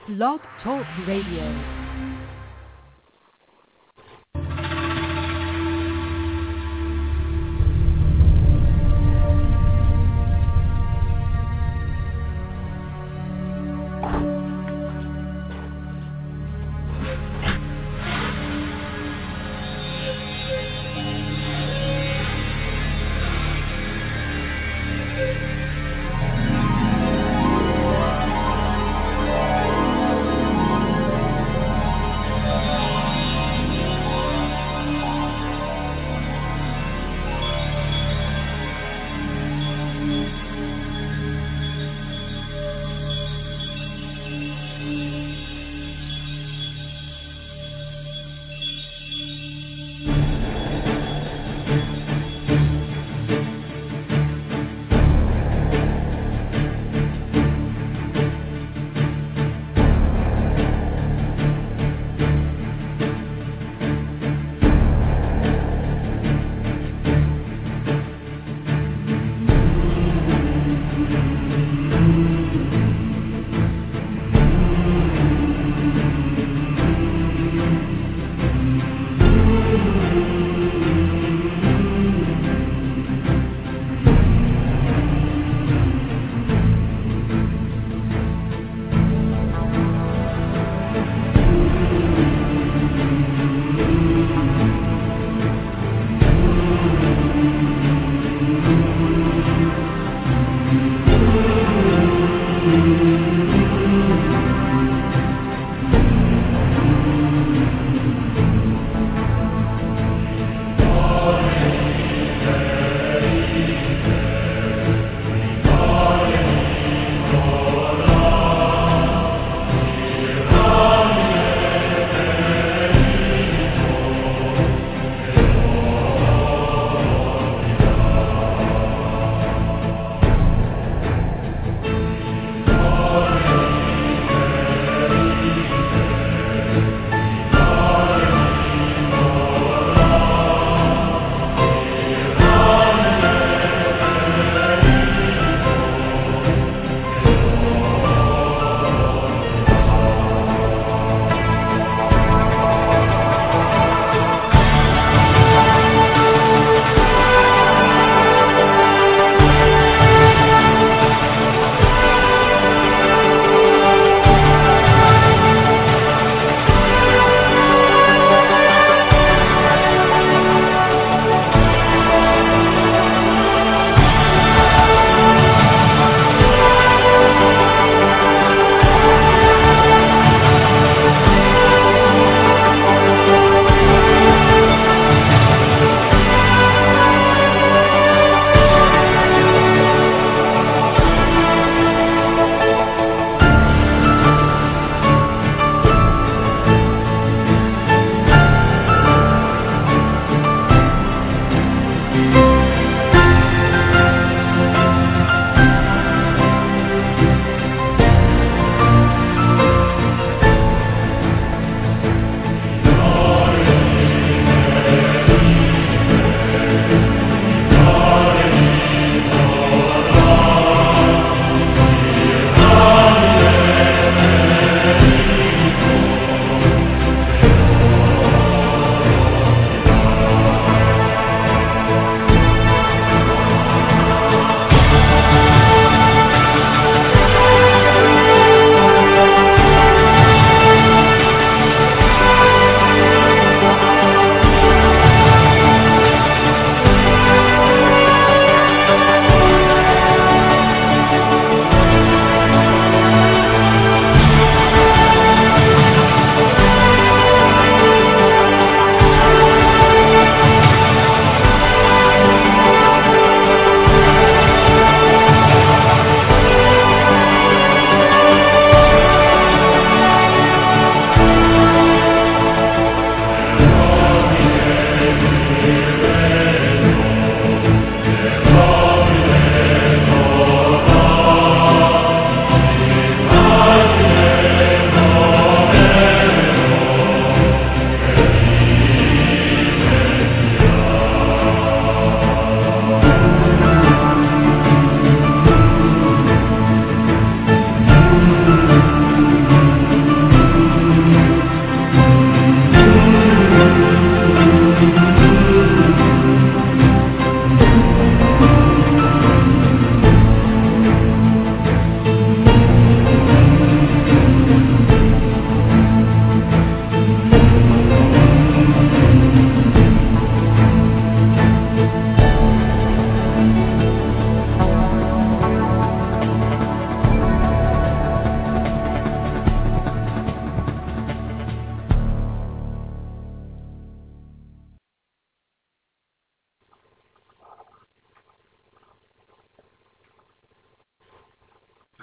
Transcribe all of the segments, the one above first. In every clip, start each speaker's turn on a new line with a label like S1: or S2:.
S1: Blog Talk Radio.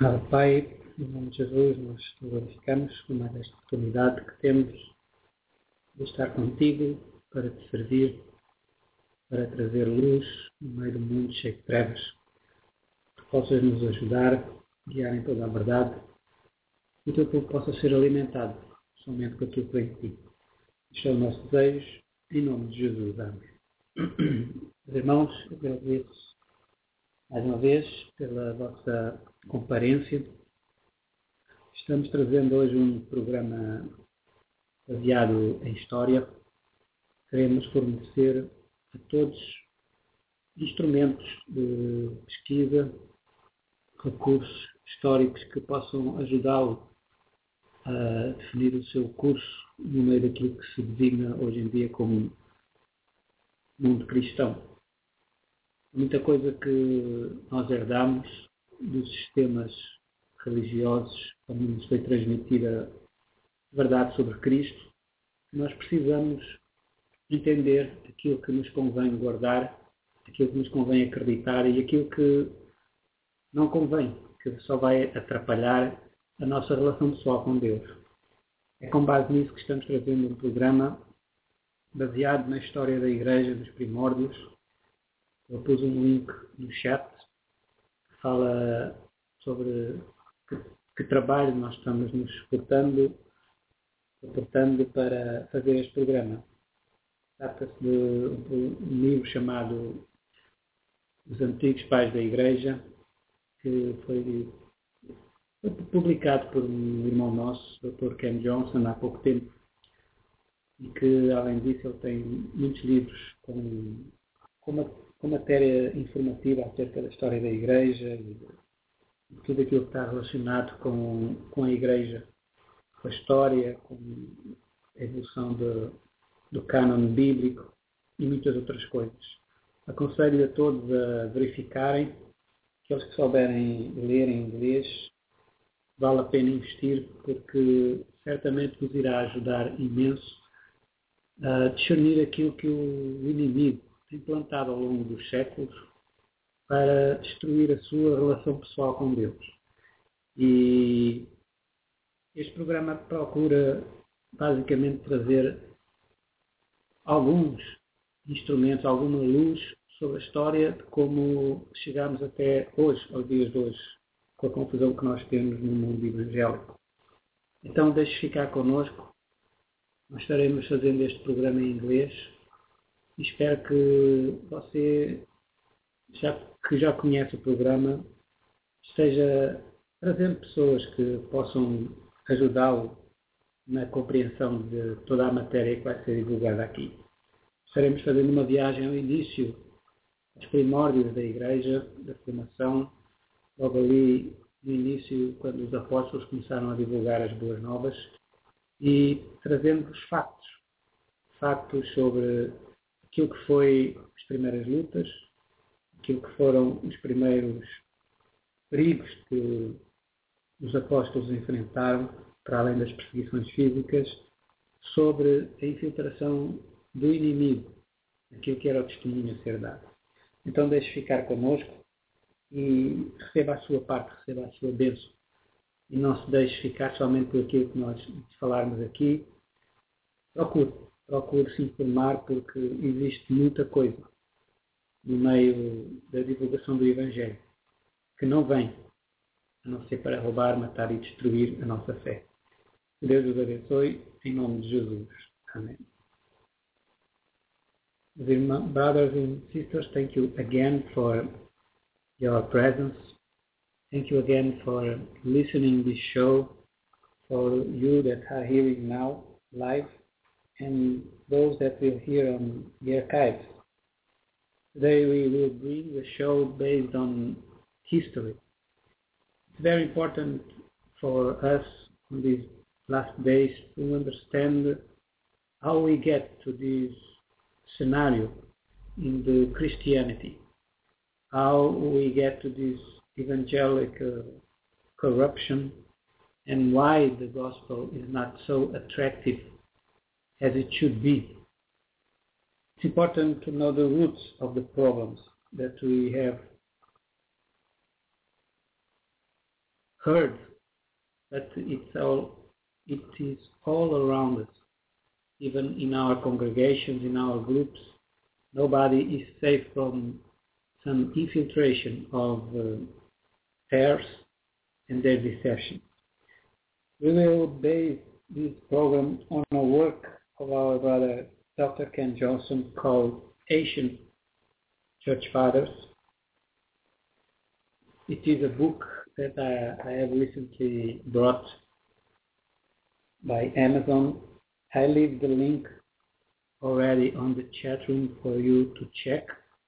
S2: Pai, em nome de Jesus, nós te glorificamos por mais esta oportunidade que temos de estar contigo para te servir, para trazer luz no meio do mundo cheio de trevas. Que possas nos ajudar, guiar em toda a verdade e que o teu povo possa ser alimentado somente com aquilo que vem de ti. Este é o nosso desejo, em nome de Jesus. Amém. Meus irmãos, eu agradeço mais uma vez pela vossa comparência. Estamos trazendo hoje um programa baseado em história. Queremos fornecer a todos instrumentos de pesquisa, recursos históricos que possam ajudá-lo a definir o seu curso no meio daquilo que se designa hoje em dia como mundo cristão. Muita coisa que nós herdamos dos sistemas religiosos, quando nos foi transmitida a verdade sobre Cristo, nós precisamos entender aquilo que nos convém guardar, aquilo que nos convém acreditar e aquilo que não convém, que só vai atrapalhar a nossa relação pessoal com Deus. É com base nisso que estamos trazendo um programa baseado na história da Igreja, dos primórdios. Eu pus um link no chat que fala sobre que trabalho nós estamos nos suportando para fazer este programa. Trata-se de um livro chamado Os Antigos Pais da Igreja, que foi publicado por um irmão nosso, Dr. Ken Johnson, há pouco tempo, e que, além disso, ele tem muitos livros com matéria informativa acerca da história da Igreja e de tudo aquilo que está relacionado com a Igreja, com a história, com a evolução do cânon bíblico e muitas outras coisas. Aconselho a todos a verificarem, aqueles que souberem ler em inglês, vale a pena investir porque certamente vos irá ajudar imenso a discernir aquilo que o inimigo tem plantado ao longo dos séculos para destruir a sua relação pessoal com Deus. E este programa procura basicamente trazer alguns instrumentos, alguma luz sobre a história de como chegamos até hoje, aos dias de hoje, com a confusão que nós temos no mundo evangélico. Então deixe ficar connosco. Nós estaremos fazendo este programa em inglês e espero que você, que já conhece o programa, esteja trazendo pessoas que possam ajudá-lo na compreensão de toda a matéria que vai ser divulgada aqui. Estaremos fazendo uma viagem ao início, aos primórdios da Igreja, da formação, logo ali no início, quando os apóstolos começaram a divulgar as boas novas, e trazendo-vos factos sobre aquilo que foi as primeiras lutas, aquilo que foram os primeiros perigos que os apóstolos enfrentaram, para além das perseguições físicas, sobre a infiltração do inimigo, aquilo que era o testemunho a ser dado. Então deixe ficar connosco e receba a sua parte, receba a sua bênção. E não se deixe ficar somente por aquilo que nós falarmos aqui. Procure se informar, porque existe muita coisa no meio da divulgação do Evangelho que não vem a não ser para roubar, matar e destruir a nossa fé. Que Deus os abençoe, em nome de Jesus. Amém. Brothers and sisters, thank you again for your presence. Thank you again for listening this show, for you that are hearing now live, and those that will hear on the archives. Today we will bring a show based on history. It's very important for us in these last days to understand how we get to this scenario in the Christianity, how we get to this evangelical corruption, and why the gospel is not so attractive as it should be. It's important to know the roots of the problems that we have heard, but it is all around us, even in our congregations, in our groups. Nobody is safe from some infiltration of tares and their deception. We will base this program on a work of our brother Dr. Ken Johnson called Ancient Church Fathers. It is a book that I have recently brought by Amazon. I leave the link already on the chat room for you to check.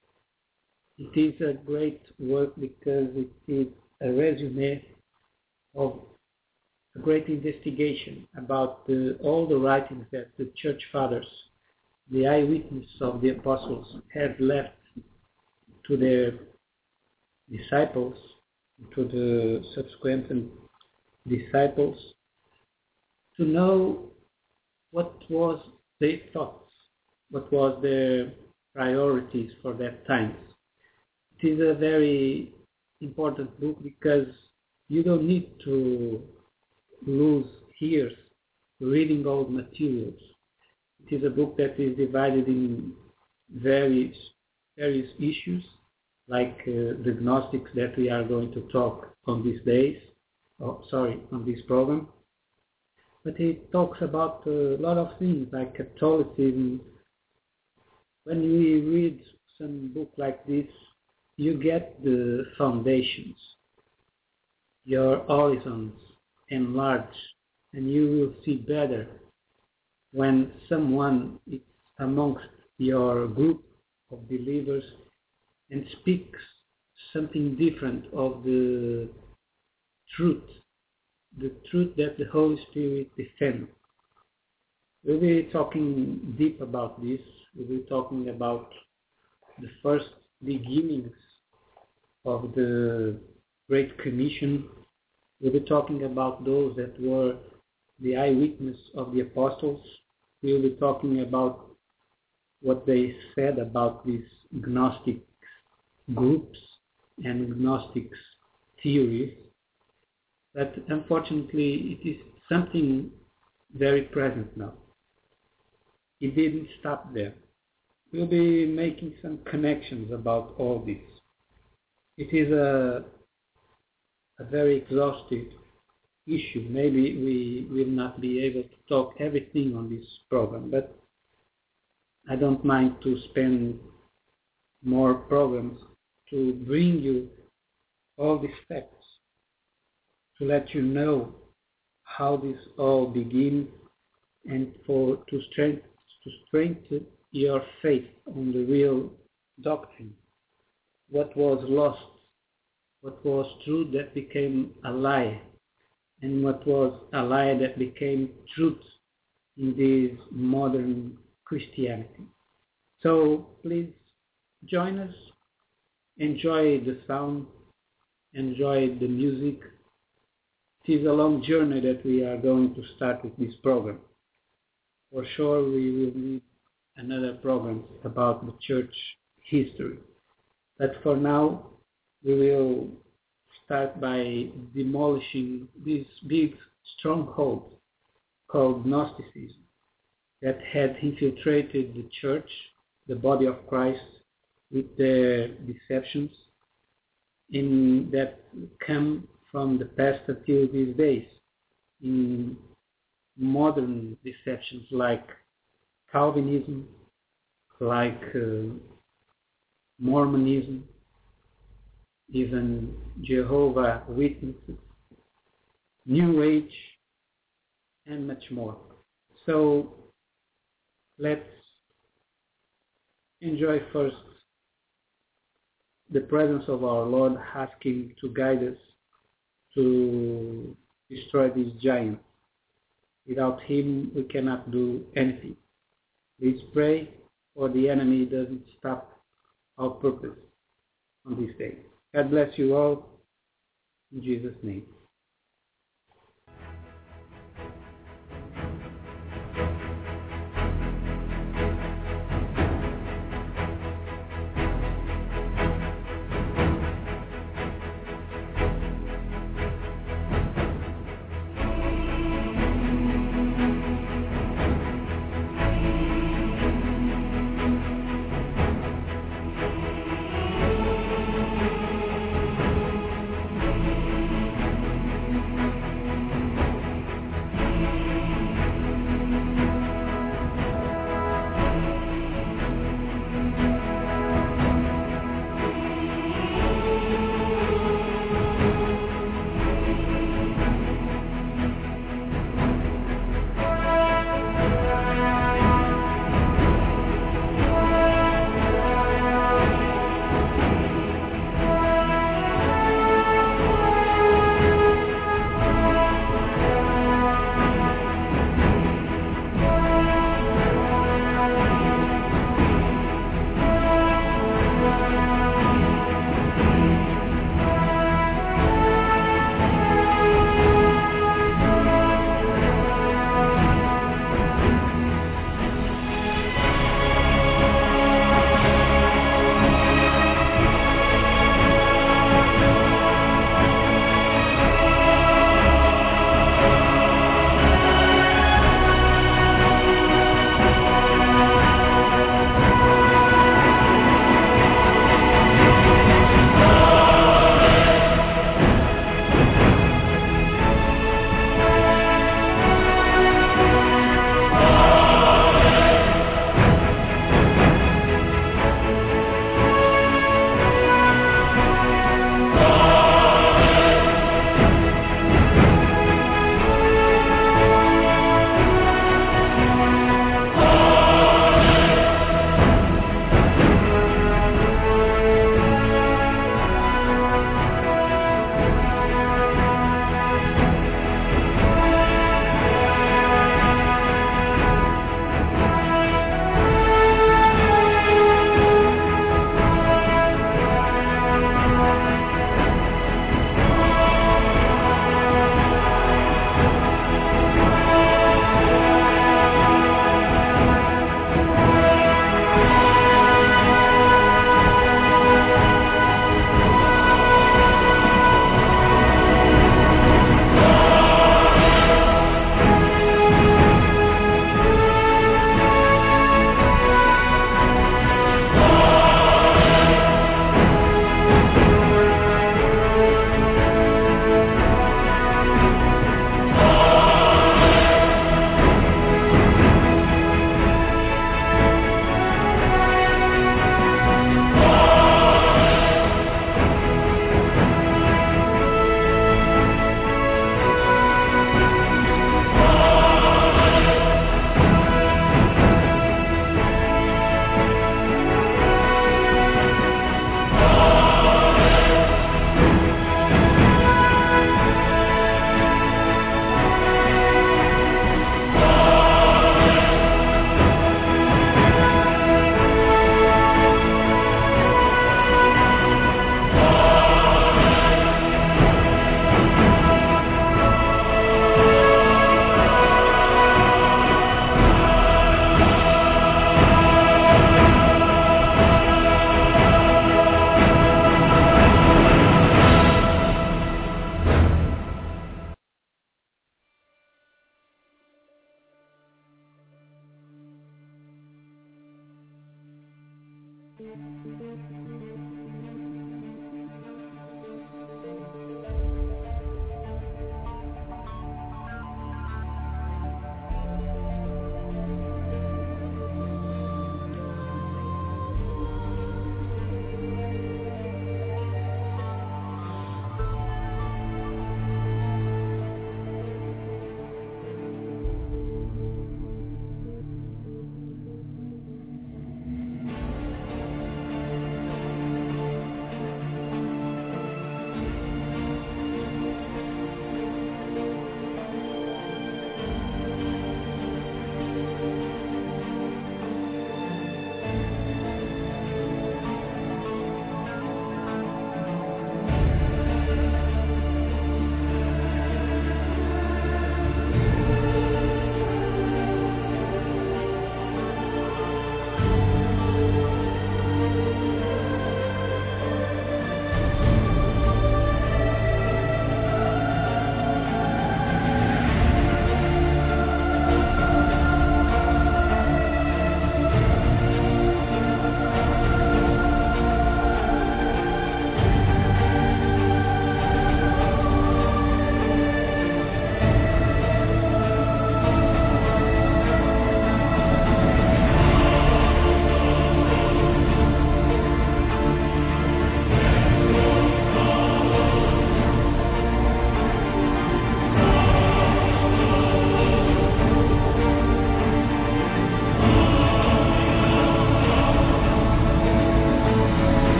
S2: It is a great work because it is a resume of a great investigation about all the writings that the church fathers, the eyewitness of the apostles, have left to their disciples, to the subsequent disciples, to know what was their thoughts, what was their priorities for that time. It is a very important book because you don't need to lose years reading old materials. It is a book that is divided in various issues, like the Gnostics that we are going to talk on these days, on this program. But it talks about a lot of things like Catholicism. When we read some book like this, you get the foundations, your horizons enlarge, and you will see better when someone is amongst your group of believers and speaks something different of the truth that the Holy Spirit defends. We'll be talking deep about this. We'll be talking about the first beginnings of the Great Commission. We'll be talking about those that were the eyewitness of the apostles. We'll be talking about what they said about these Gnostic groups and Gnostics theories. But unfortunately, it is something very present now. It didn't stop there. We'll be making some connections about all this. It is a very exhaustive issue. Maybe we will not be able to talk everything on this program, but I don't mind to spend more programs to bring you all these facts, to let you know how this all begins, and to strengthen your faith on the real doctrine. What was lost, what was truth that became a lie, and what was a lie that became truth in this modern Christianity. So please join us, enjoy the sound, enjoy the music. It is a long journey that we are going to start with this program. For sure we will need another program about the church history. But for now, we will start by demolishing this big stronghold called Gnosticism that had infiltrated the church, the body of Christ, with their deceptions that come from the past until these days, in modern deceptions like Calvinism, like Mormonism, even Jehovah's Witnesses, New Age, and much more. So let's enjoy first the presence of our Lord, ask Him to guide us to destroy these giants. Without Him, we cannot do anything. Please pray, or the enemy doesn't stop our purpose on this day. God bless you all. In Jesus' name.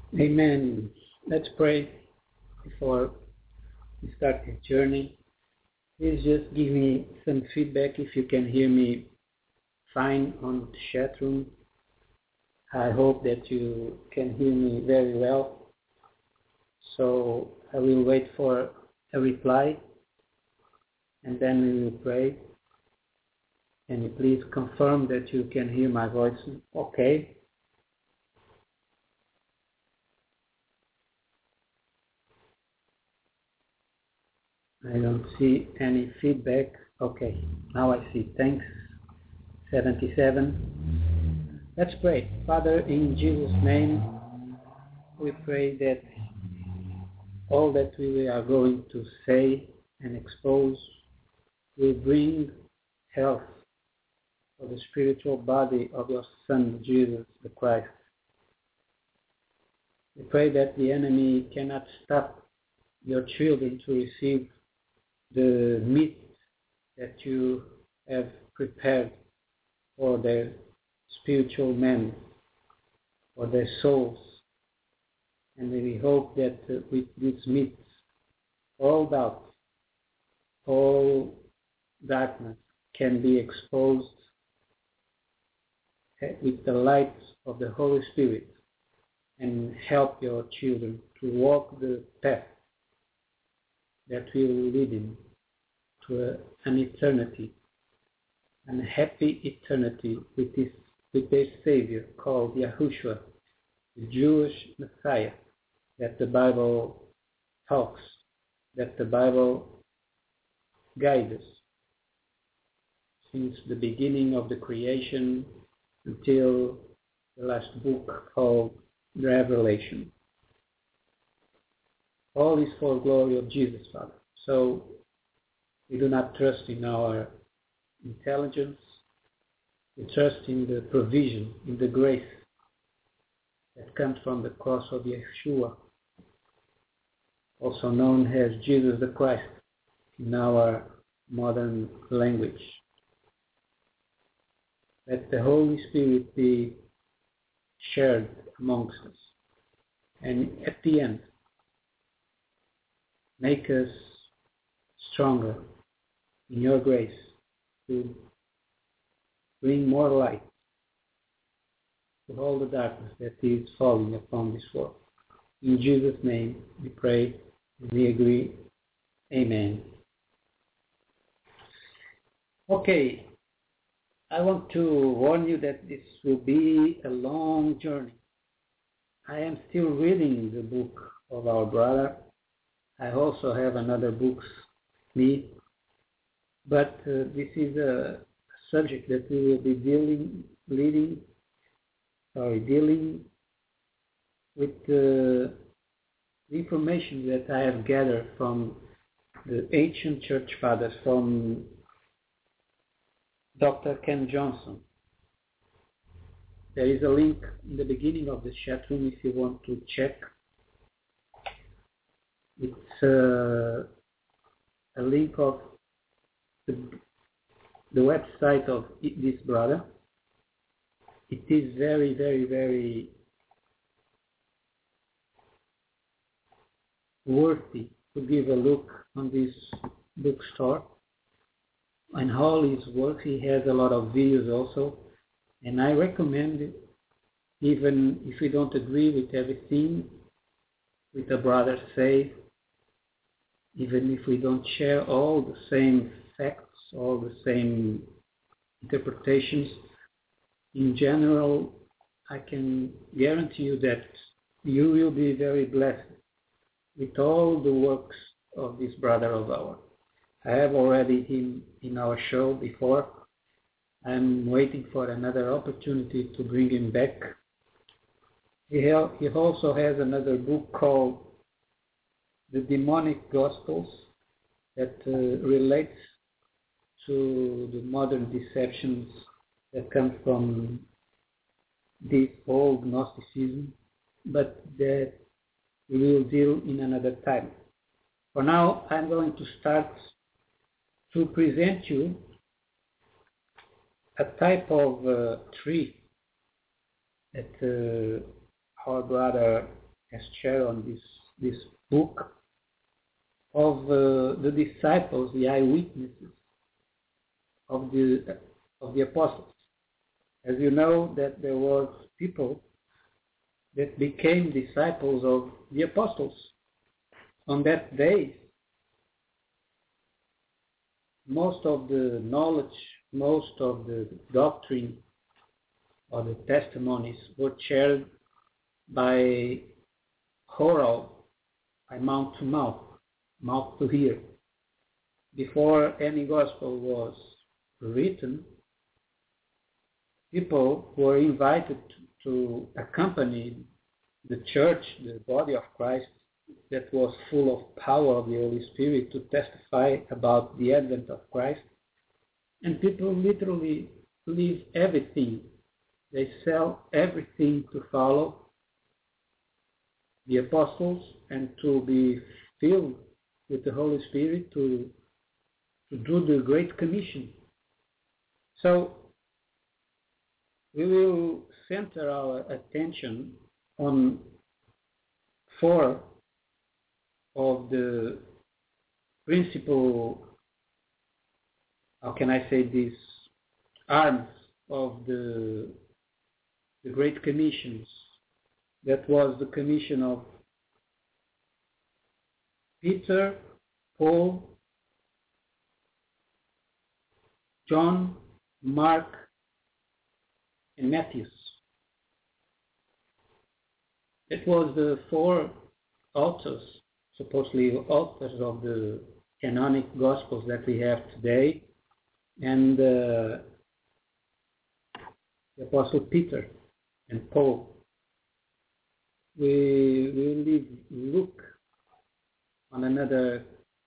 S2: Amen. Let's pray before we start this journey. Please just give me some feedback if you can hear me fine on the chat room. I hope that you can hear me very well. So I will wait for a reply and then we will pray. Can you please confirm that you can hear my voice? Okay. I don't see any feedback. Okay, now I see. Thanks. 77. Let's pray. Father, in Jesus' name, we pray that all that we are going to say and expose will bring health for the spiritual body of your Son, Jesus the Christ. We pray that the enemy cannot stop your children to receive the meat that you have prepared for their spiritual men, for their souls. And we hope that with this meat, all doubt, all darkness can be exposed with the light of the Holy Spirit and help your children to walk the path that will lead them to an eternity, a happy eternity with their Savior called Yahushua, the Jewish Messiah that the Bible talks, that the Bible guides us since the beginning of the creation until the last book called Revelation. All is for glory of Jesus, Father. So we do not trust in our intelligence. We trust in the provision, in the grace that comes from the cross of Yeshua, also known as Jesus the Christ in our modern language. Let the Holy Spirit be shared amongst us. And at the end, make us stronger in your grace to bring more light to all the darkness that is falling upon this world. In Jesus' name we pray and we agree. Amen. Okay, I want to warn you that this will be a long journey. I am still reading the book of our brother. I also have another book, me, but this is a subject that we will be dealing with the information that I have gathered from the ancient church fathers, from Dr. Ken Johnson. There is a link in the beginning of the chat room if you want to check. It's a link of the website of this brother. It is very, very, very worthy to give a look on this bookstore and all his work. He has a lot of videos also, and I recommend it, even if we don't agree with everything with the brother say, even if we don't share all the same facts, all the same interpretations. In general, I can guarantee you that you will be very blessed with all the works of this brother of ours. I have already him in our show before. I'm waiting for another opportunity to bring him back. He also has another book called The Demonic Gospels that relates to the modern deceptions that come from this old Gnosticism, but that we will deal in another time. For now, I'm going to start to present you a type of tree that our brother has shared on this book of the disciples, the eyewitnesses of the apostles. As you know, that there was people that became disciples of the apostles. On that day, most of the knowledge, most of the doctrine or the testimonies were shared by oral, by mouth to mouth, mouth to ear. Before any gospel was written, people were invited to accompany the church, the body of Christ, that was full of power of the Holy Spirit, to testify about the advent of Christ. And people literally leave everything. They sell everything to follow the apostles and to be filled with the Holy Spirit to do the Great Commission. So we will center our attention on 4 of the principal, how can I say this, arms of the Great Commissions. That was the commission of Peter, Paul, John, Mark, and Matthew. It was the 4 authors, supposedly authors of the canonic Gospels that we have today, and the Apostle Peter and Paul. We will leave Luke on another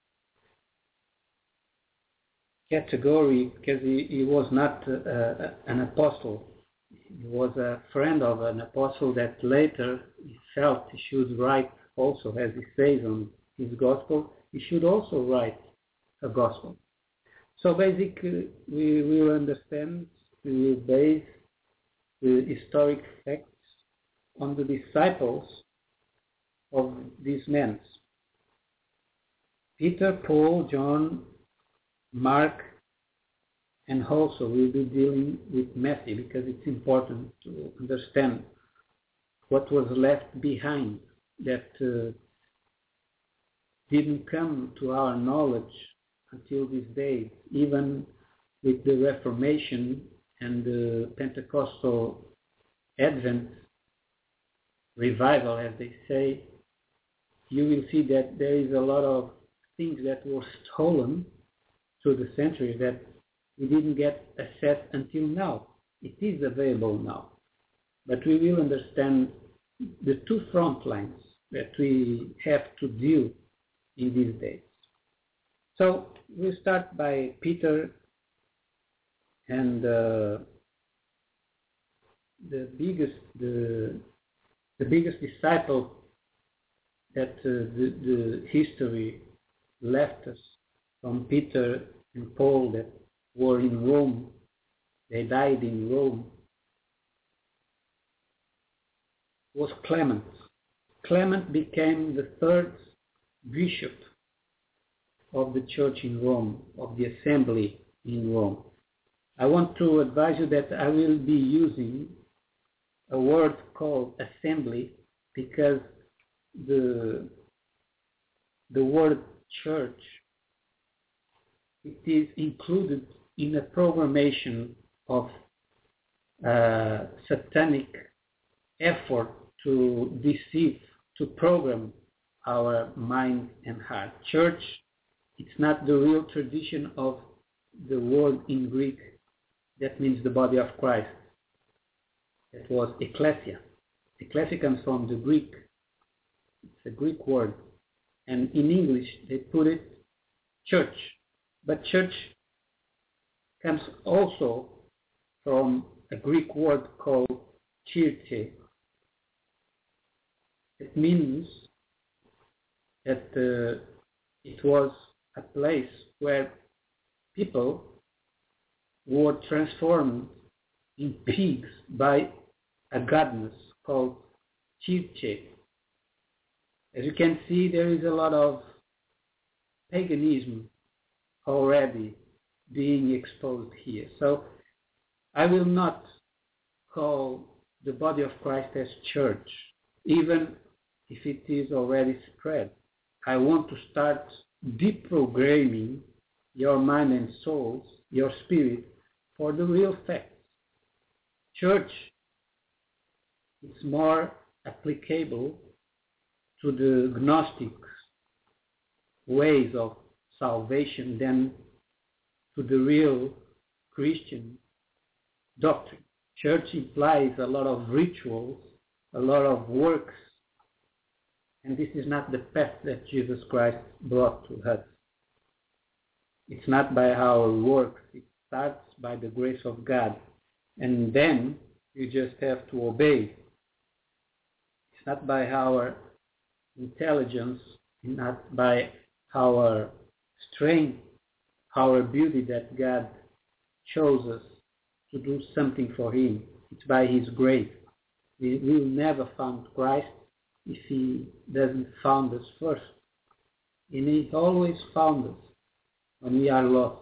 S2: category because he was not an apostle. He was a friend of an apostle that later he felt he should write also, as he says on his gospel, he should also write a gospel. So basically we will understand, we will base the historic facts on the disciples of these men. Peter, Paul, John, Mark, and also we'll be dealing with Matthew because it's important to understand what was left behind that didn't come to our knowledge until these days, even with the Reformation and the Pentecostal Advent revival, as they say. You will see that there is a lot of things that were stolen through the centuries that we didn't get access until now. It is available now. But we will understand the 2 front lines that we have to deal in these days. So we'll start by Peter, and the biggest disciple that the history left us from Peter and Paul that were in Rome. They died in Rome. Was Clement. Clement became the 3rd bishop of the church in Rome, of the assembly in Rome. I want to advise you that I will be using a word called assembly because the word church, it is included in a programmation of satanic effort to deceive, to program our mind and heart. Church, it's not the real tradition of the word in Greek that means the body of Christ. It was ecclesia. Ecclesia comes from the Greek. It's a Greek word. And in English, they put it church. But church comes also from a Greek word called chirche. It means that it was a place where people were transformed in pigs by a goddess called Chirche. As you can see, there is a lot of paganism already being exposed here. So I will not call the body of Christ as church, even if it is already spread. I want to start deprogramming your mind and souls, your spirit, for the real facts. Church is more applicable to the Gnostic ways of salvation than to the real Christian doctrine. Church implies a lot of rituals, a lot of works, and this is not the path that Jesus Christ brought to us. It's not by our works. It starts by the grace of God, and then you just have to obey. It's not by our intelligence, not by our strength, our beauty that God chose us to do something for Him. It's by His grace. We will never find Christ if He doesn't found us first. And He always found us when we are lost.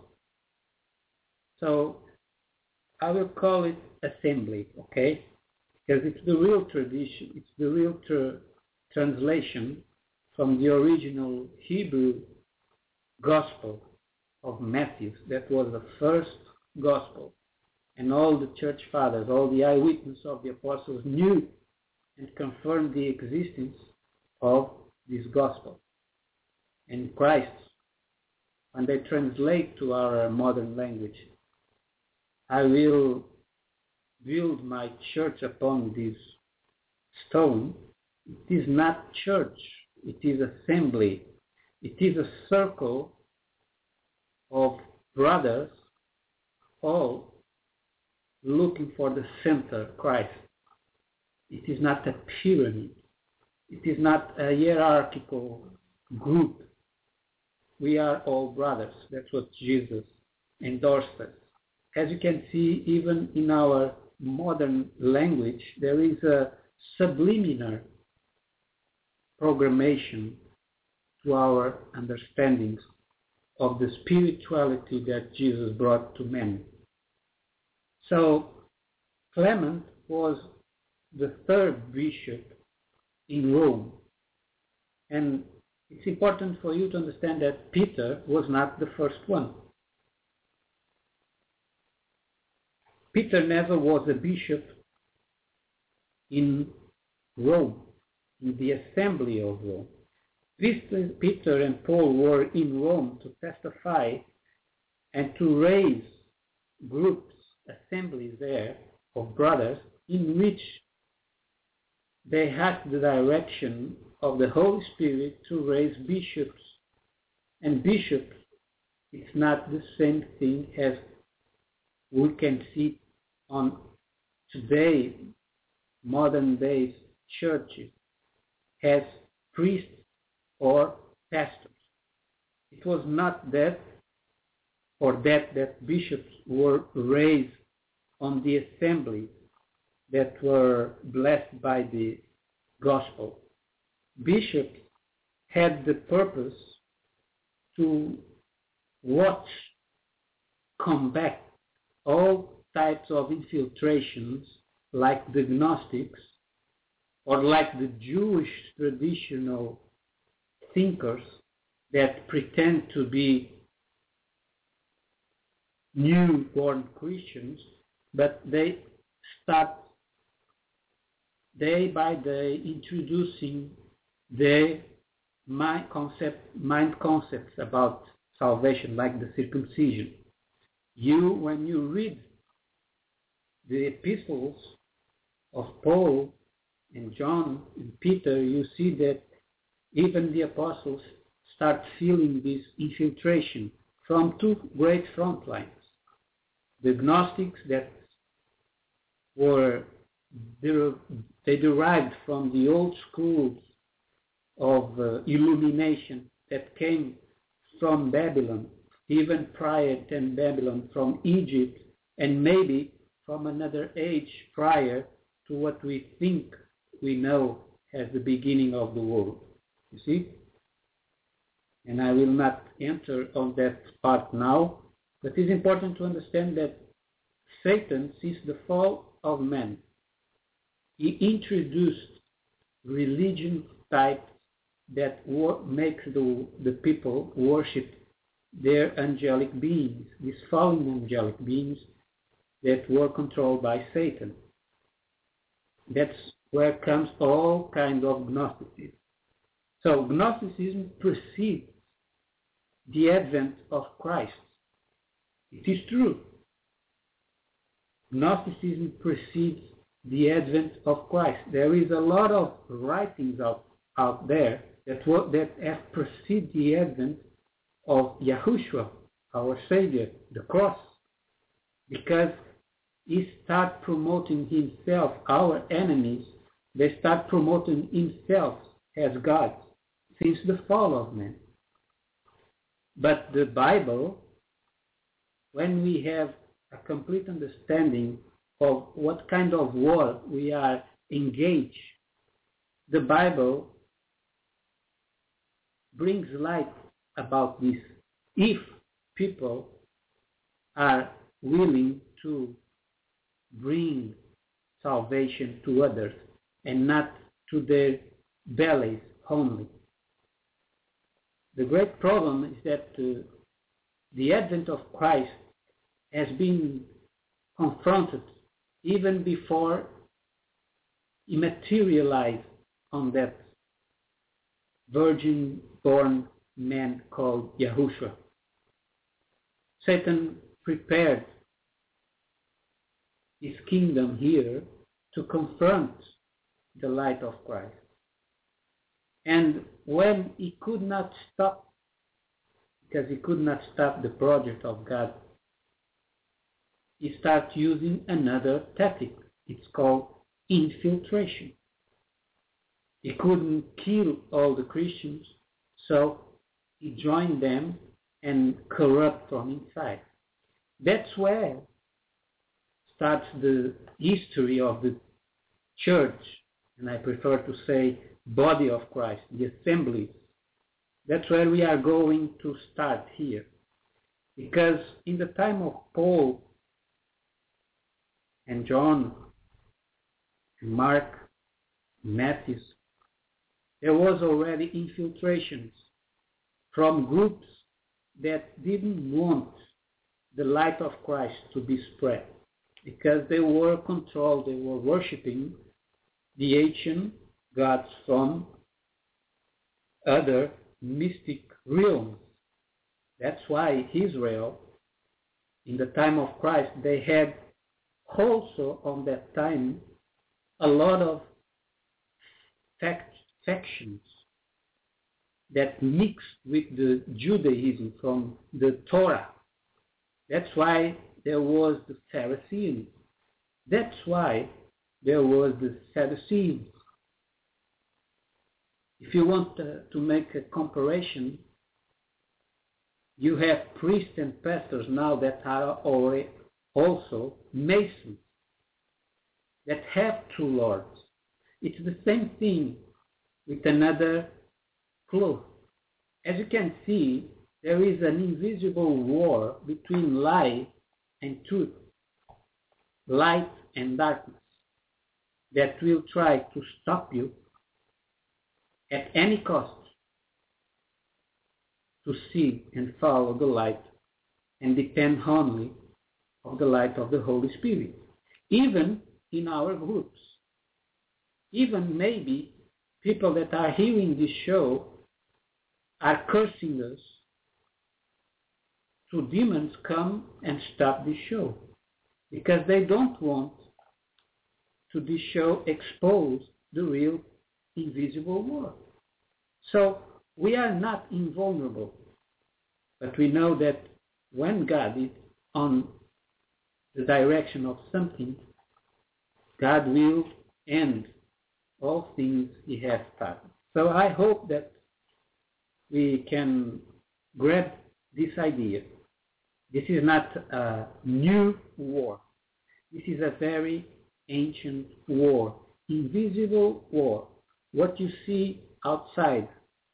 S2: So I will call it assembly, okay? Because it's the real tradition, it's the real translation from the original Hebrew gospel of Matthew. That was the first gospel. And all the church fathers, all the eyewitnesses of the apostles knew and confirmed the existence of this gospel. And Christ, when they translate to our modern language, I will build my church upon this stone. It is not church, it is assembly. It is a circle of brothers, all looking for the center, Christ. It is not a pyramid. It is not a hierarchical group. We are all brothers. That's what Jesus endorsed us. As you can see, even in our modern language, there is a subliminal programmation to our understandings of the spirituality that Jesus brought to men. So Clement was the third bishop in Rome. And it's important for you to understand that Peter was not the first one. Peter never was a bishop in Rome, in the assembly of Rome. Peter and Paul were in Rome to testify and to raise groups, assemblies there of brothers in which they had the direction of the Holy Spirit to raise bishops. And bishops is not the same thing as we can see on today, modern day churches, as priests or pastors. It was not that bishops were raised on the assemblies that were blessed by the gospel. Bishops had the purpose to watch, combat all types of infiltrations like the Gnostics or like the Jewish traditional thinkers that pretend to be newborn Christians, but they start day by day introducing their mind concepts about salvation, like the circumcision. When you read the epistles of Paul and John and Peter, you see that even the apostles start feeling this infiltration from two great front lines. The Gnostics that they derived from the old schools of illumination that came from Babylon, even prior to Babylon, from Egypt, and maybe from another age prior to what we think we know as the beginning of the world. You see? And I will not enter on that part now, but it's important to understand that Satan, since the fall of man, he introduced religion types that make the people worship their angelic beings, these fallen angelic beings that were controlled by Satan. That's where comes all kind of Gnosticism. So Gnosticism precedes the advent of Christ. It is true. Gnosticism precedes the advent of Christ. There is a lot of writings out there that have preceded the advent of Yahushua, our Savior, the cross, because he starts promoting himself. Our enemies, they start promoting himself as God since the fall of man. But the Bible, when we have a complete understanding of what kind of war we are engaged, the Bible brings light about this. If people are willing to bring salvation to others and not to their bellies only. The great problem is that the advent of Christ has been confronted even before he materialized on that virgin-born man called Yahushua. Satan prepared his kingdom here to confront the light of Christ. And when he could not stop, because he could not stop the project of God, he started using another tactic. It's called infiltration. He couldn't kill all the Christians, so he joined them and corrupt from inside. That's where starts the history of the church, and I prefer to say body of Christ, the assemblies. That's where we are going to start here. Because in the time of Paul and John, and Mark, Matthew, there was already infiltrations from groups that didn't want the light of Christ to be spread, because they were controlled, they were worshipping the ancient gods from other mystic realms. That's why Israel, in the time of Christ, they had also on that time a lot of factions that mixed with the Judaism from the Torah. That's why there was the Pharisees. That's why there was the Sadducees. If you want to make a comparison, you have priests and pastors now that are also Masons, that have two lords. It's the same thing with another cloth. As you can see, there is an invisible war between lie and truth, light and darkness, that will try to stop you at any cost to see and follow the light and depend only on the light of the Holy Spirit. Even in our groups, even maybe people that are hearing this show are cursing us to demons come and stop this show, because they don't want to this show expose the real invisible world. So we are not invulnerable, but we know that when God is on the direction of something, God will end all things he has started. So I hope that we can grab this idea. This is not a new war. This is a very ancient war, invisible war. What you see outside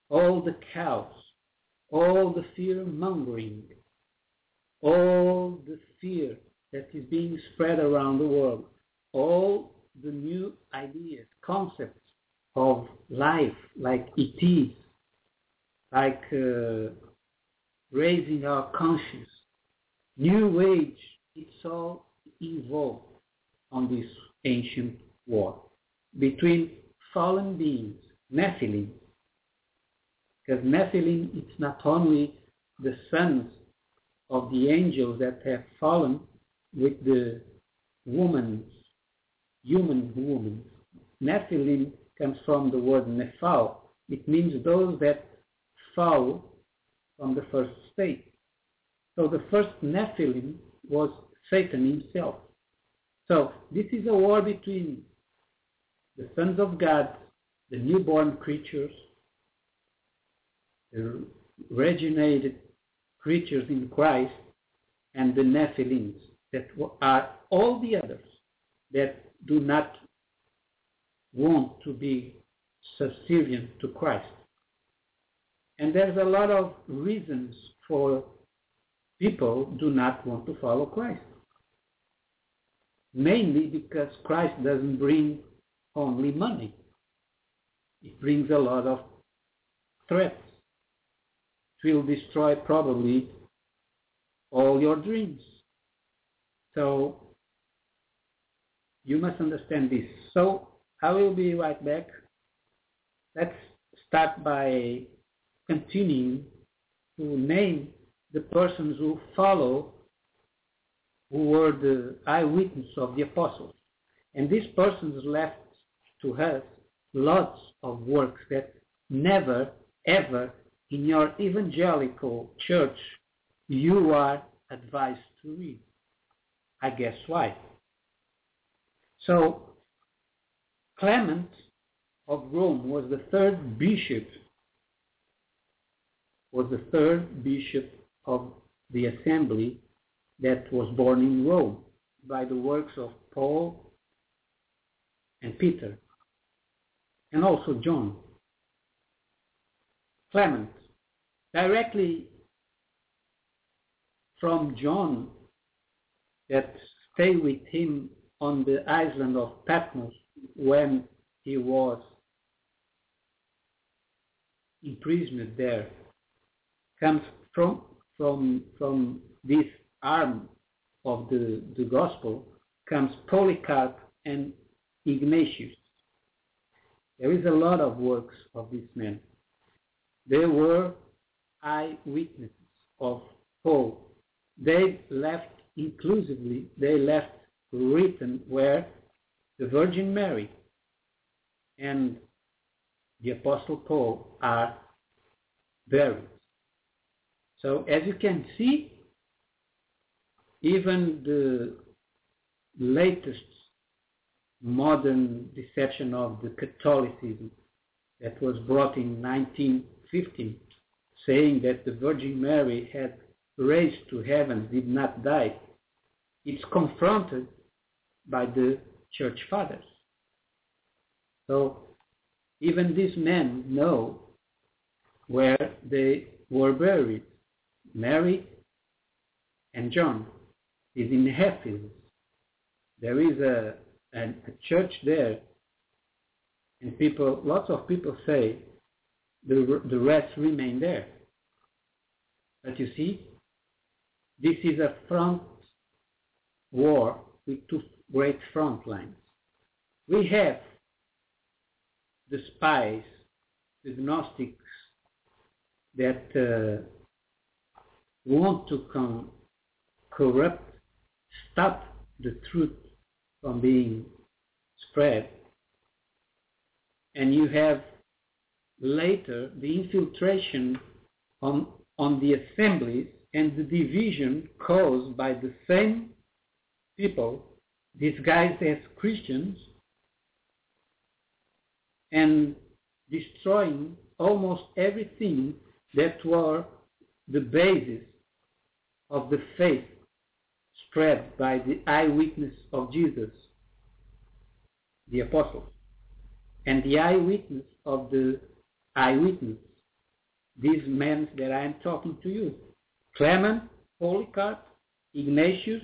S2: all the chaos, all the fear-mongering, all the fear that is being spread around the world, all the new ideas, concepts of life, like ETs, like raising our conscience, New Age, it's all involved on this ancient war between fallen beings, Nephilim. Because Nephilim, it's not only the sons of the angels that have fallen with the human woman. Nephilim comes from the word Nephal. It means those that fall from the first state. So the first Nephilim was Satan himself. So this is a war between the sons of God, the newborn creatures, the regenerated creatures in Christ, and the Nephilims, that are all the others that do not want to be subservient to Christ. And there's a lot of reasons for people do not want to follow Christ. Mainly because Christ doesn't bring only money. It brings a lot of threats. It will destroy probably all your dreams. So you must understand this. So I will be right back. Let's start by continuing to name the persons who follow, who were the eyewitness of the apostles. And these persons left to us lots of works that never, ever in your evangelical church you are advised to read. I guess why. So Clement of Rome was the third bishop of the assembly that was born in Rome by the works of Paul and Peter, and also John. Clement, directly from John, that stayed with him on the island of Patmos when he was imprisoned there, comes from this arm of the gospel, comes Polycarp and Ignatius. There is a lot of works of these men. They were eyewitnesses of Paul. They left written where the Virgin Mary and the Apostle Paul are buried. So as you can see, even the latest modern deception of the Catholicism that was brought in 1915, saying that the Virgin Mary had raised to heaven, did not die, it's confronted by the Church Fathers. So even these men know where they were buried. Mary and John is in Ephesus. There is a church there, and lots of people say the rest remain there. But you see, this is a front war with two great front lines. We have the spies, the Gnostics, that want to corrupt, stop the truth from being spread. And you have later the infiltration on the assemblies and the division caused by the same people disguised as Christians and destroying almost everything that were the basis of the faith spread by the eyewitness of Jesus, the apostles, and the eyewitness of the eyewitness these men that I am talking to you. Clement, Polycarp, Ignatius,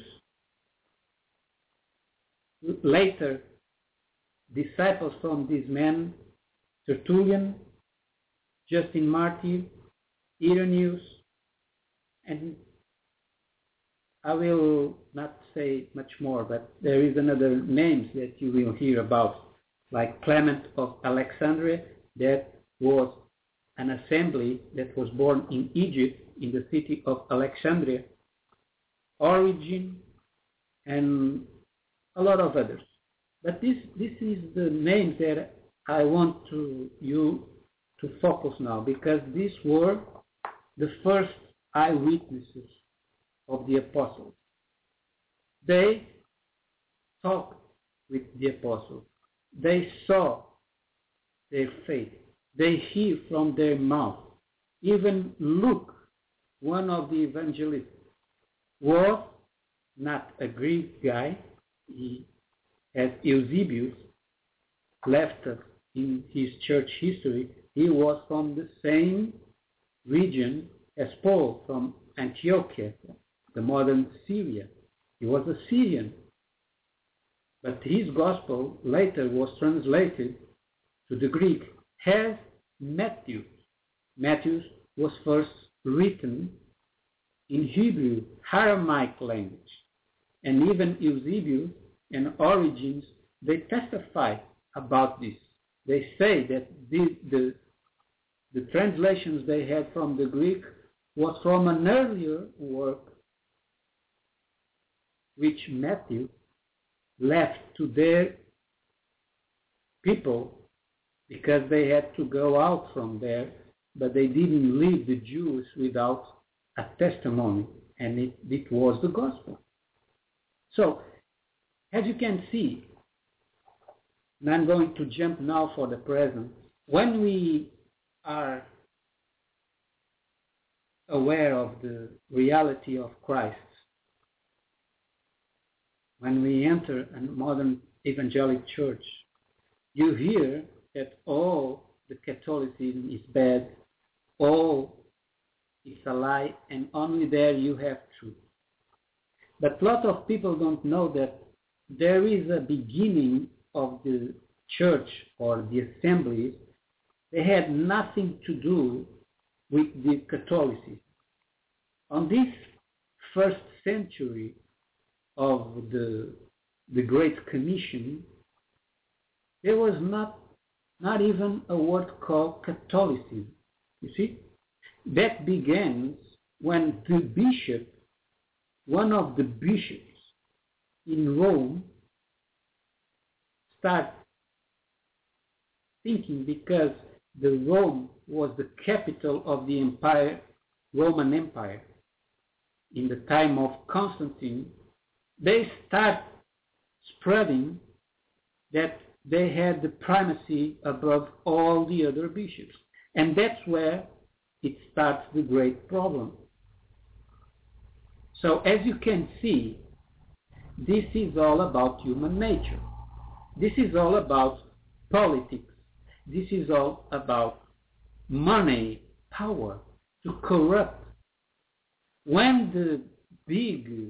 S2: later disciples from these men, Tertullian, Justin Martyr, Irenaeus, and I will not say much more, but there is another names that you will hear about, like Clement of Alexandria, that was an assembly that was born in Egypt, in the city of Alexandria, Origen, and a lot of others. But this is the names that I want you to focus now, because these were the first eyewitnesses of the apostles. They talked with the apostles. They saw their faith. They hear from their mouth. Even Luke, one of the evangelists, was not a Greek guy. He, as Eusebius left us in his church history, he was from the same region as Paul, from Antiochia, the modern Syria. He was a Syrian. But his gospel later was translated to the Greek as Matthew. Matthew was first written in Hebrew, Aramaic language. And even Eusebius and Origen, they testify about this. They say that the translations they had from the Greek was from an earlier work which Matthew left to their people because they had to go out from there, but they didn't leave the Jews without a testimony, and it was the gospel. So, as you can see, and I'm going to jump now for the present, when we are aware of the reality of Christ, when we enter a modern evangelic church, you hear that all the Catholicism is bad, all is a lie, and only there you have truth. But a lot of people don't know that there is a beginning of the church or the assemblies. They had nothing to do with the Catholicism. On this first century of the Great Commission, there was not even a word called Catholicism. You see? That begins when the bishop, one of the bishops in Rome, start thinking, because the Rome was the capital of the empire, Roman Empire, in the time of Constantine, they start spreading that they had the primacy above all the other bishops. And that's where it starts the great problem. So as you can see, this is all about human nature. This is all about politics. This is all about money, power, to corrupt. When the big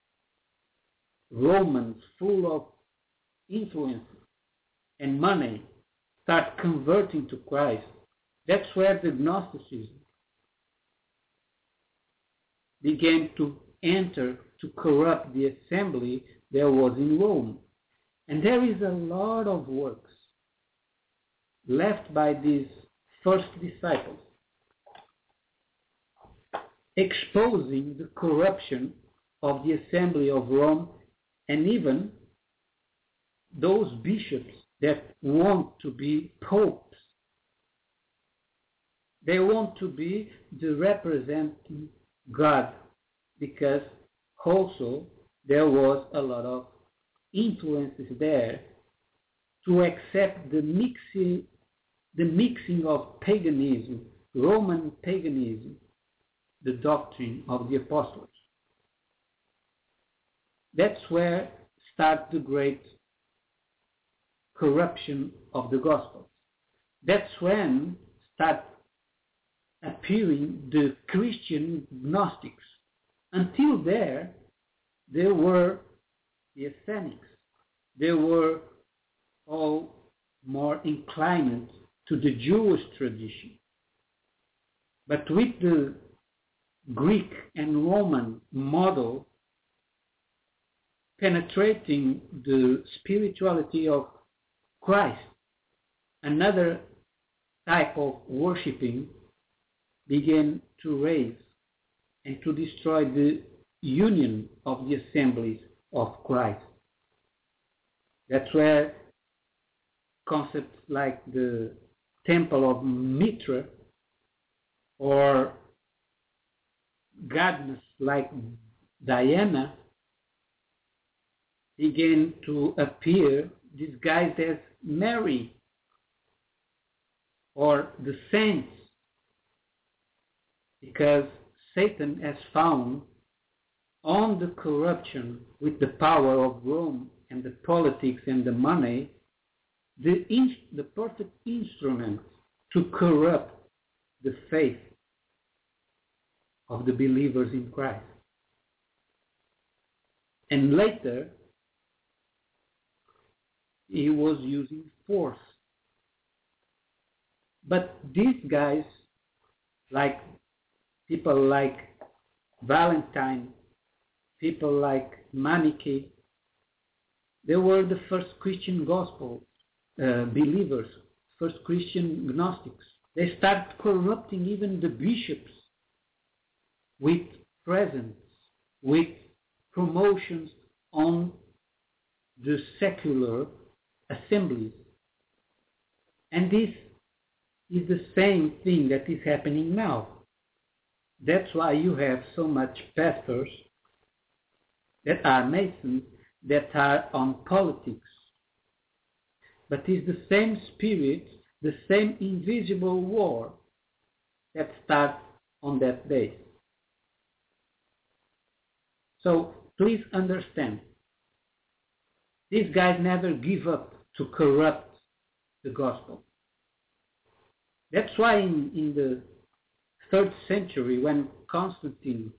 S2: Romans, full of influence and money, start converting to Christ, that's where the Gnosticism began to enter to corrupt the assembly there was in Rome. And there is a lot of works left by these first disciples exposing the corruption of the assembly of Rome, and even those bishops that want to be popes. They want to be the representing God, because also there was a lot of influences there to accept the mixing of paganism, Roman paganism, the doctrine of the apostles. That's where starts the great corruption of the gospel. That's when start appearing the Christian Gnostics. Until there were the Essenics. They were all more inclined to the Jewish tradition. But with the Greek and Roman model penetrating the spirituality of Christ, another type of worshipping began to raise and to destroy the union of the assemblies of Christ. That's where concepts like the Temple of Mithra or goddess like Diana began to appear disguised as Mary or the saints, because Satan has found on the corruption with the power of Rome and the politics and the money the perfect instrument to corrupt the faith of the believers in Christ. And later, he was using force. But these guys, like people like Valentine, people like Manichae, they were the first Christian gospel believers, first Christian Gnostics. They started corrupting even the bishops with presents, with promotions on the secular assemblies. And this is the same thing that is happening now. That's why you have so much pastors that are Masons that are on politics. But it's the same spirit, the same invisible war that starts on that day. So please understand, these guys never give up to corrupt the gospel. That's why in the 3rd century, when Constantine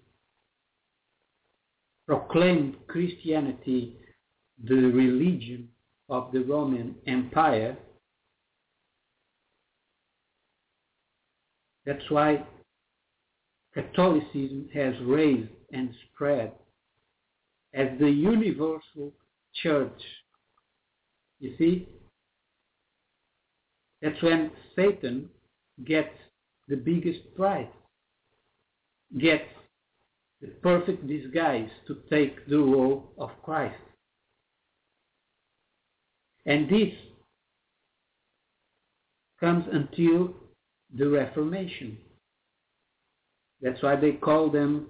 S2: proclaimed Christianity the religion of the Roman Empire, that's why Catholicism has raised and spread as the universal church. You see? That's when Satan gets the biggest prize, gets the perfect disguise to take the role of Christ. And this comes until the Reformation. That's why they call them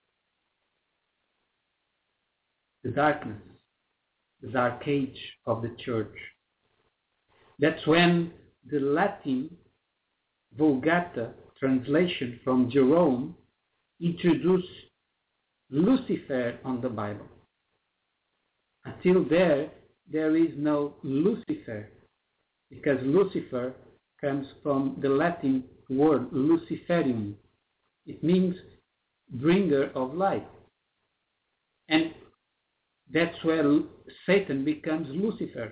S2: the darkness, the dark age of the church. That's when the Latin Vulgata translation from Jerome introduced Lucifer on the Bible. Until there is no Lucifer, because Lucifer comes from the Latin word Luciferium. It means bringer of light. And that's where Satan becomes Lucifer,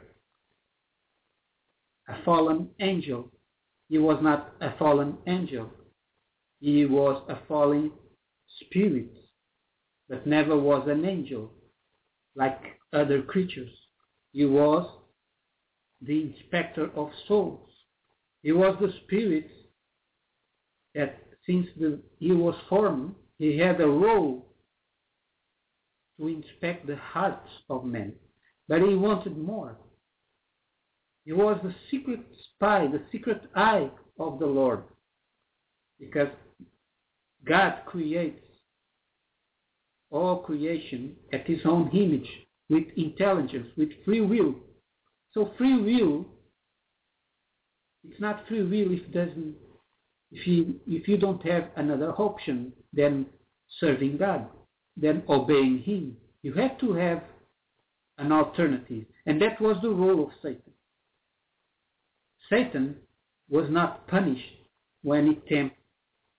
S2: a fallen angel. He was not a fallen angel. He was a fallen spirit, but never was an angel like other creatures. He was the inspector of souls. He was the spirit that since he was formed, he had a role to inspect the hearts of men. But he wanted more. He was the secret spy, the secret eye of the Lord. Because God creates all creation at his own image, with intelligence, with free will. So free will, it's not free will if you don't have another option than serving God, than obeying him. You have to have an alternative. And that was the role of Satan. Satan was not punished when he tempted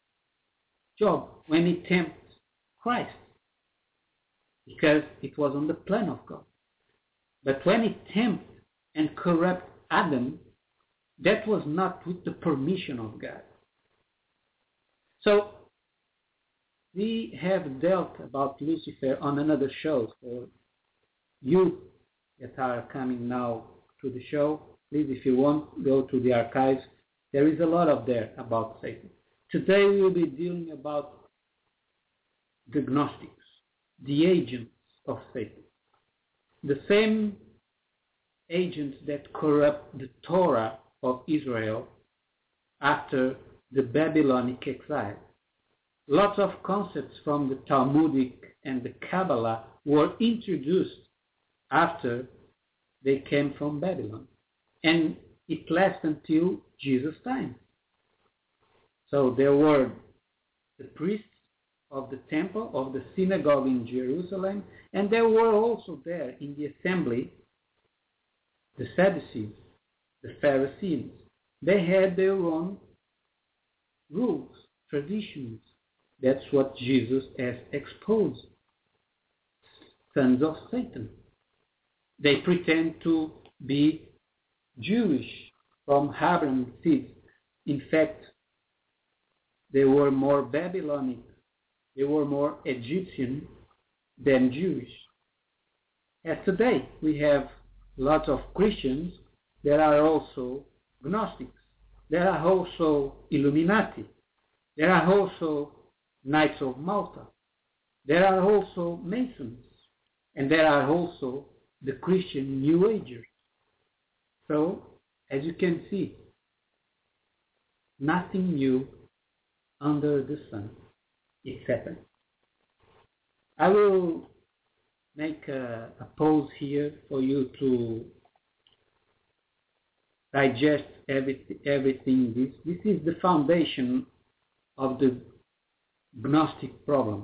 S2: job when he tempted Christ, because it was on the plan of God. But when he tempted and corrupted Adam, that was not with the permission of God. So we have dealt about Lucifer on another show. For you that are coming now to the show, please, if you want, go to the archives. There is a lot of there about Satan. Today we will be dealing about the Gnostics, the agents of Satan. The same agents that corrupt the Torah of Israel after the Babylonic exile. Lots of concepts from the Talmudic and the Kabbalah were introduced after they came from Babylon. And it lasted until Jesus' time. So there were the priests of the temple, of the synagogue in Jerusalem, and there were also there in the assembly the Sadducees, the Pharisees. They had their own rules, traditions. That's what Jesus has exposed. Sons of Satan. They pretend to be Jewish from Abraham's seed. In fact, they were more Babylonic, they were more Egyptian than Jewish. As today, we have lots of Christians that are also Gnostics. There are also Illuminati. There are also Knights of Malta. There are also Masons. And there are also the Christian New Agers. So, as you can see, nothing new under the sun is happening. I will make a pause here for you to digest everything. This is the foundation of the Gnostic problem.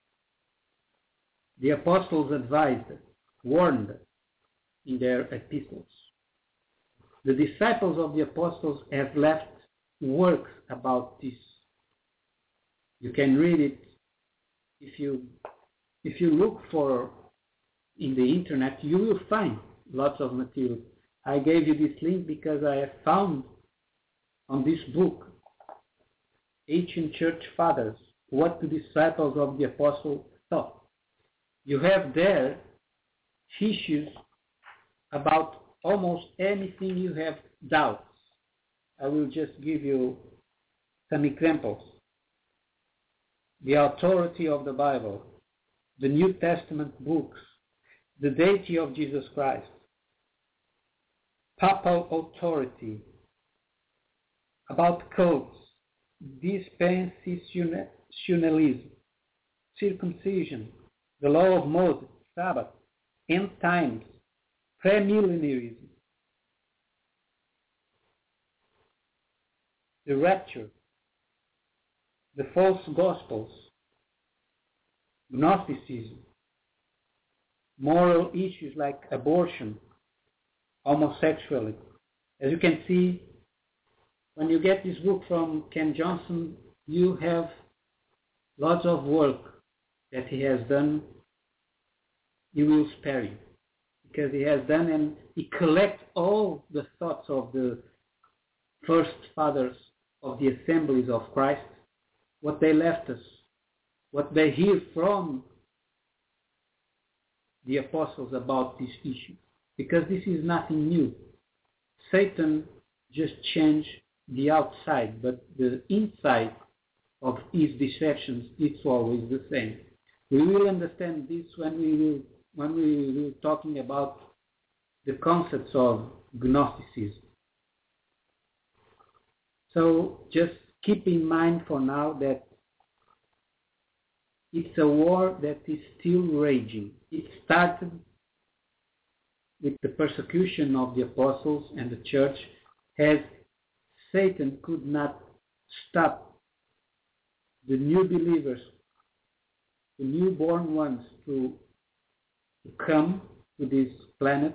S2: The apostles advised, warned in their epistles. The disciples of the apostles have left works about this. You can read it if you look for in the internet. You will find lots of material. I gave you this link because I have found on this book, Ancient Church Fathers, what the disciples of the apostles thought. You have there issues about almost anything you have doubts. I will just give you some examples. The authority of the Bible, the New Testament books, the deity of Jesus Christ, papal authority, about codes, dispensationalism, circumcision, the law of Moses, Sabbath, end times, premillennialism, the rapture, the false gospels, Gnosticism, moral issues like abortion, homosexuality. As you can see, when you get this book from Ken Johnson, you have lots of work that he has done. He will spare you because he has done, and he collects all the thoughts of the first fathers of the assemblies of Christ, what they left us, what they hear from the apostles about this issue. Because this is nothing new. Satan just changed the outside, but the inside of his deceptions, it's always the same. We will understand this when we will talking about the concepts of Gnosticism. So just keep in mind for now that it's a war that is still raging. It started with the persecution of the apostles and the church, as Satan could not stop the new believers, the newborn ones to come to this planet.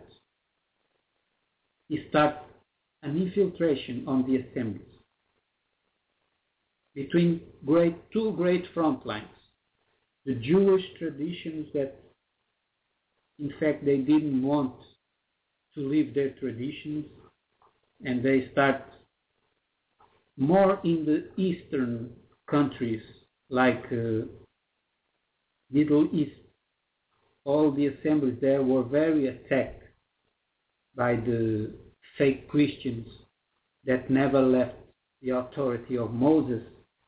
S2: He started an infiltration on the assemblies. between two great front lines. The Jewish traditions that, in fact, they didn't want to leave their traditions, and they start more in the eastern countries like Middle East. All the assemblies there were very attacked by the fake Christians that never left the authority of Moses,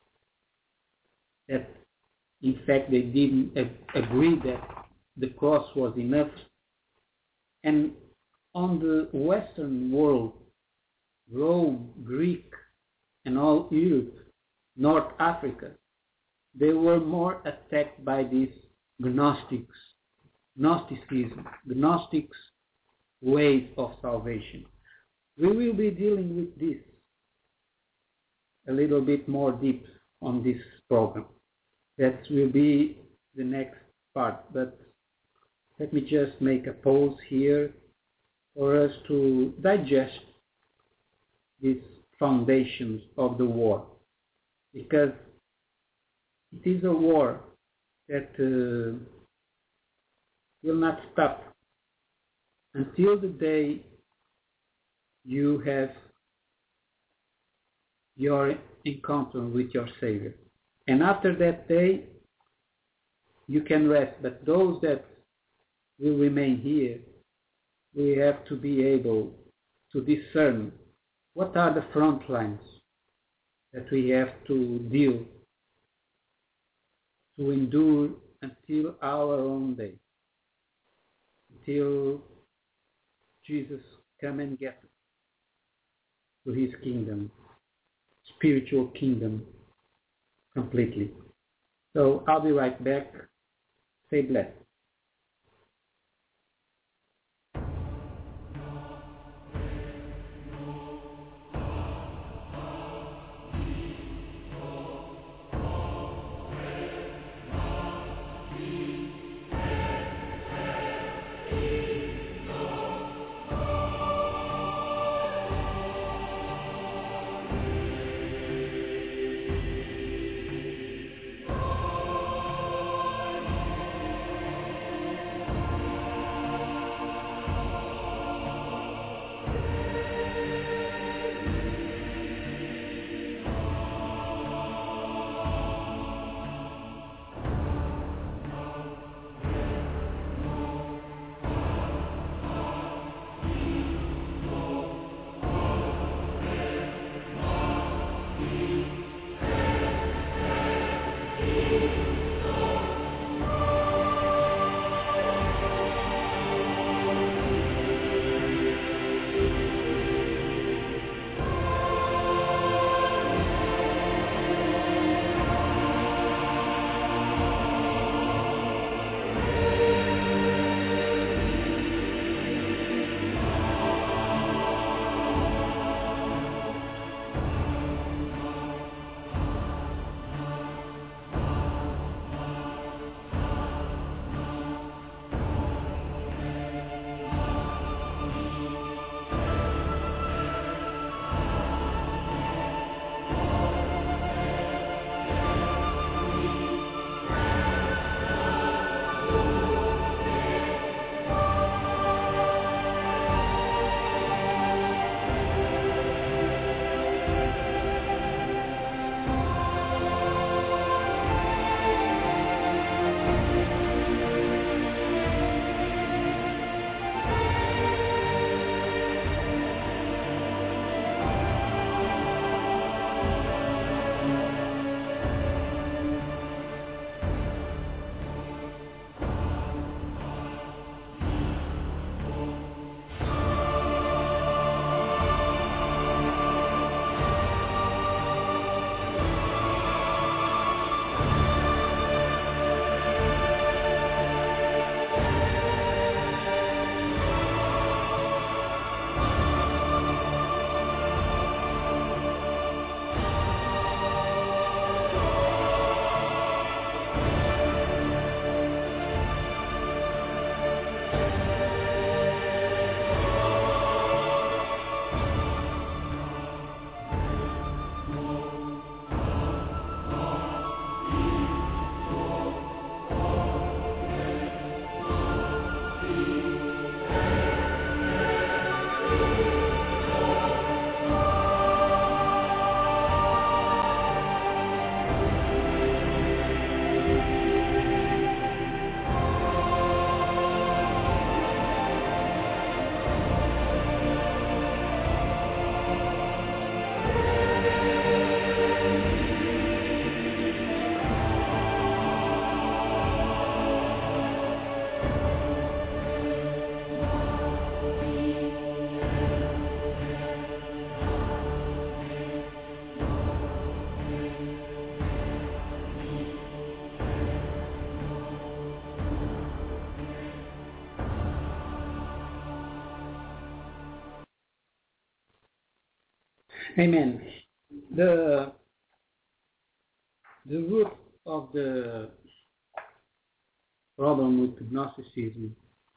S2: that in fact they didn't agree that the cross was enough. And on the Western world, Rome, Greek, and all Europe, North Africa, they were more attacked by these Gnosticism, the Gnostics ways of salvation. We will be dealing with this a little bit more deep on this program. That will be the next part, but let me just make a pause here for us to digest these foundations of the war, because it is a war that will not stop until the day you have your encounter with your Savior. And after that day, you can rest. But those that will remain here, we have to be able to discern what are the front lines that we have to deal, to endure until our own day, until Jesus come and get us to his kingdom, spiritual kingdom, completely. So I'll be right back. Stay blessed. Amen. The root of the problem with Gnosticism,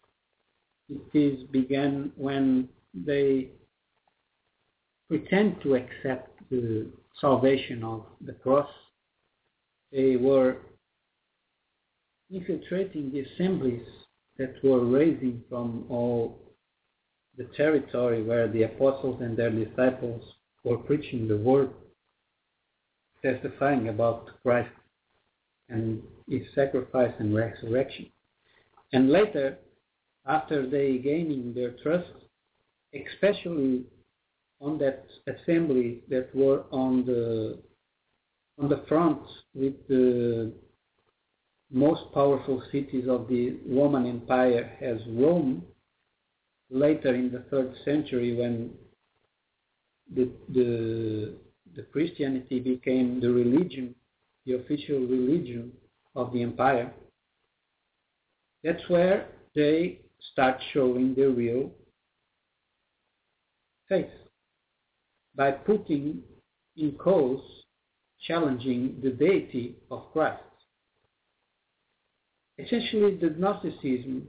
S2: began when they pretend to accept the salvation of the cross. They were infiltrating the assemblies that were raising from all the territory where the apostles and their disciples were preaching the word, testifying about Christ and his sacrifice and resurrection. And later, after they gaining their trust, especially on that assembly that were on the front with the most powerful cities of the Roman Empire as Rome, later in the 3rd century when the Christianity became the religion, the official religion of the empire, that's where they start showing their real faith by putting in cause, challenging the deity of Christ. Essentially, the Gnosticism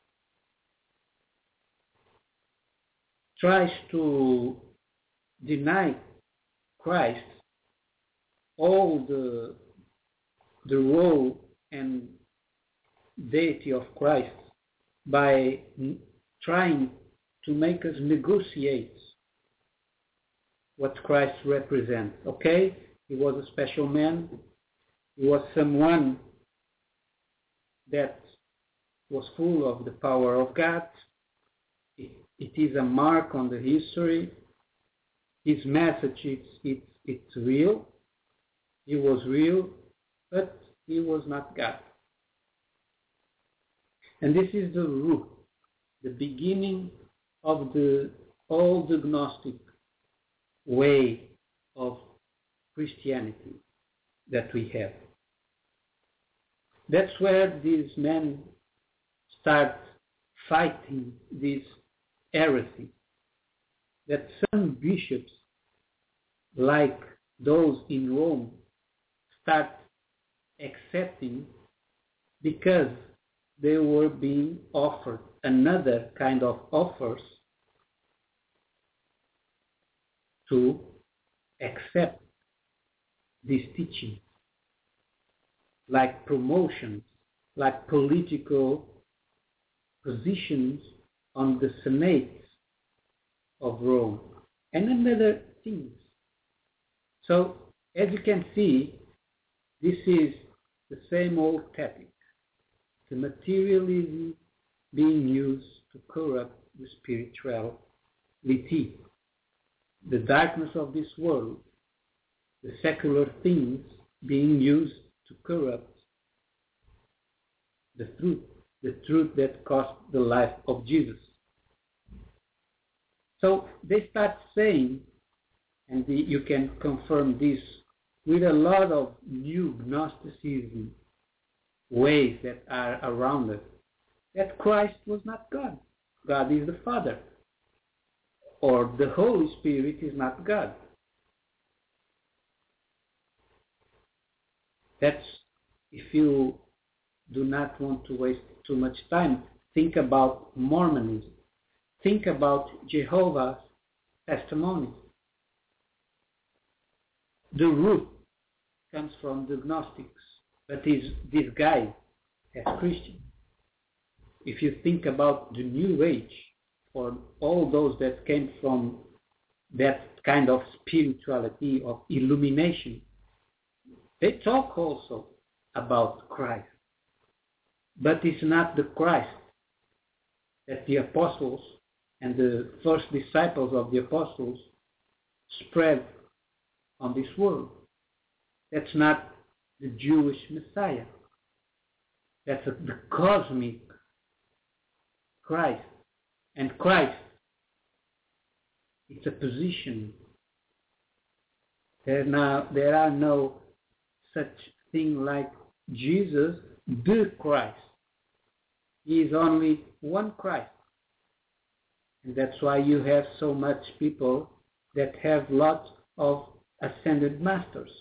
S2: tries to deny Christ all the role and deity of Christ by trying to make us negotiate what Christ represents. Okay, he was a special man. He was someone that was full of the power of God. It is a mark on the history. His message, it's real. He was real, but he was not God. And this is the root, the beginning of all the Gnostic way of Christianity that we have. That's where these men start fighting this heresy, that some bishops, like those in Rome, start accepting because they were being offered another kind of offers to accept these teachings, like promotions, like political positions on the senates of Rome, and other things. So, as you can see, this is the same old tactic, the materialism being used to corrupt the spirituality, the darkness of this world, the secular things being used to corrupt the truth that cost the life of Jesus. So they start saying, and you can confirm this with a lot of new Gnosticism ways that are around us, that Christ was not God. God is the Father. Or the Holy Spirit is not God. That's, if you do not want to waste too much time, think about Mormonism. Think about Jehovah's testimonies. The root comes from the Gnostics, but is disguised as Christian. If you think about the New Age, or all those that came from that kind of spirituality of illumination, they talk also about Christ. But it's not the Christ that the apostles and the first disciples of the apostles spread on this world. That's not the Jewish Messiah. That's the cosmic Christ. And Christ, it's a position. There are no such thing like Jesus, the Christ. He is only one Christ. And that's why you have so much people that have lots of ascended masters.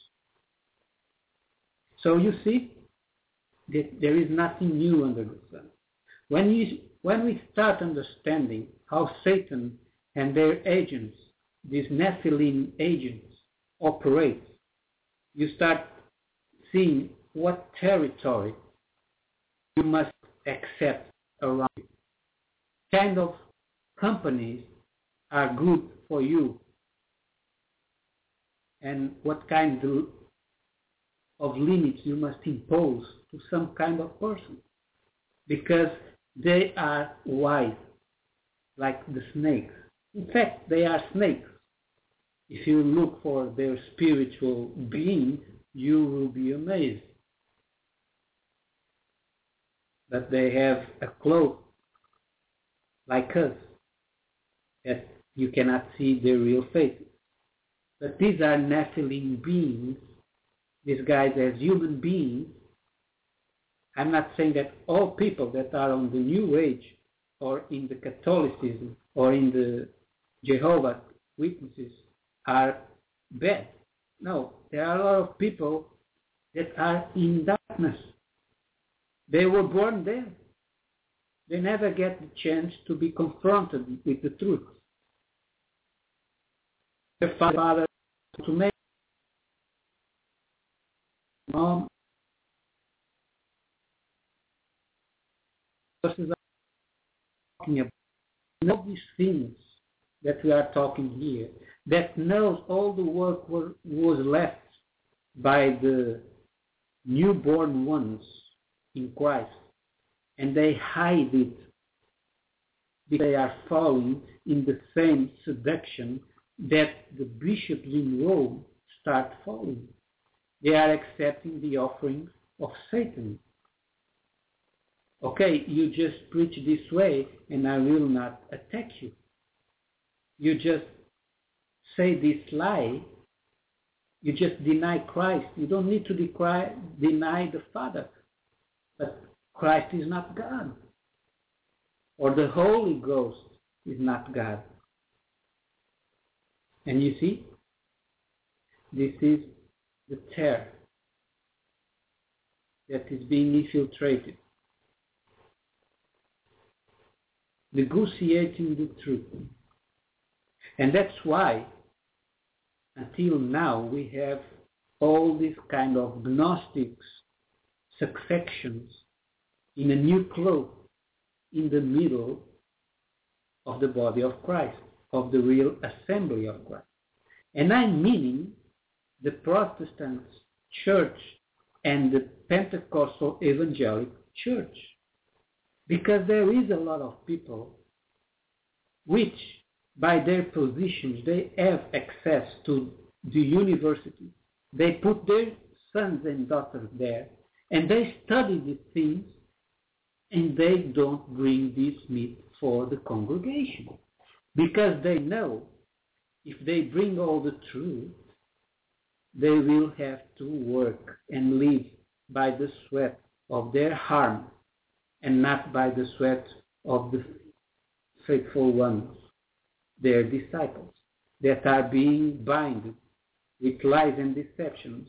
S2: So you see that there is nothing new under the sun. When we start understanding how Satan and their agents, these Nephilim agents, operate, you start seeing what territory you must accept around you. Kind of companies are good for you, and what kind of limits you must impose to some kind of person, because they are wise, like the snakes. In fact, they are snakes. If you look for their spiritual being, you will be amazed. But they have a cloak like us, that you cannot see their real faces. But these are Nephilim beings, these guys as human beings. I'm not saying that all people that are on the New Age or in the Catholicism or in the Jehovah's Witnesses are bad. No, there are a lot of people that are in darkness. They were born there. They never get the chance to be confronted with the truth. Their father to make mom versus talking about all these things that we are talking here, that knows all the work was left by the newborn ones in Christ, and they hide it because they are falling in the same seduction that the bishops in Rome start falling. They are accepting the offerings of Satan. Okay, you just preach this way and I will not attack you. You just say this lie. You just deny Christ. You don't need to deny the Father. But Christ is not God. Or the Holy Ghost is not God. And you see, this is the terror that is being infiltrated. Negotiating the truth. And that's why, until now, we have all these kind of Gnostics successions in a new cloth in the middle of the body of Christ, of the real assembly of Christ. And I'm meaning the Protestant church and the Pentecostal evangelic church. Because there is a lot of people which, by their positions, they have access to the university. They put their sons and daughters there, and they study these things, and they don't bring this meat for the congregation. Because they know if they bring all the truth, they will have to work and live by the sweat of their harm, and not by the sweat of the faithful ones, their disciples, that are being bound with lies and deceptions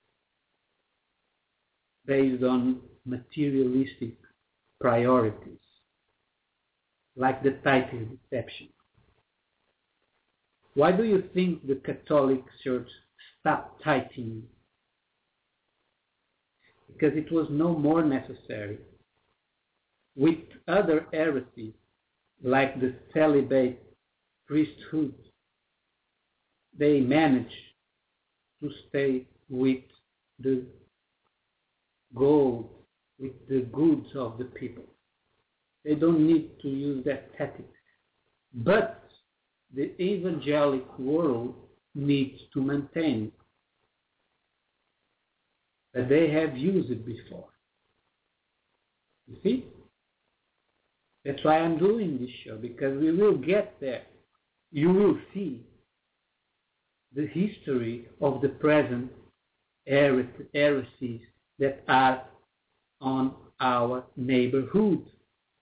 S2: based on materialistic priorities, like the Titus deception. Why do you think the Catholic Church stopped tithing? Because it was no more necessary. With other heresies, like the celibate priesthood, they managed to stay with the gold, with the goods of the people. They don't need to use that tactic. But the evangelic world needs to maintain that they have used it before. You see? That's why I'm doing this show, because we will get there. You will see the history of the present heresies that are on our neighborhood.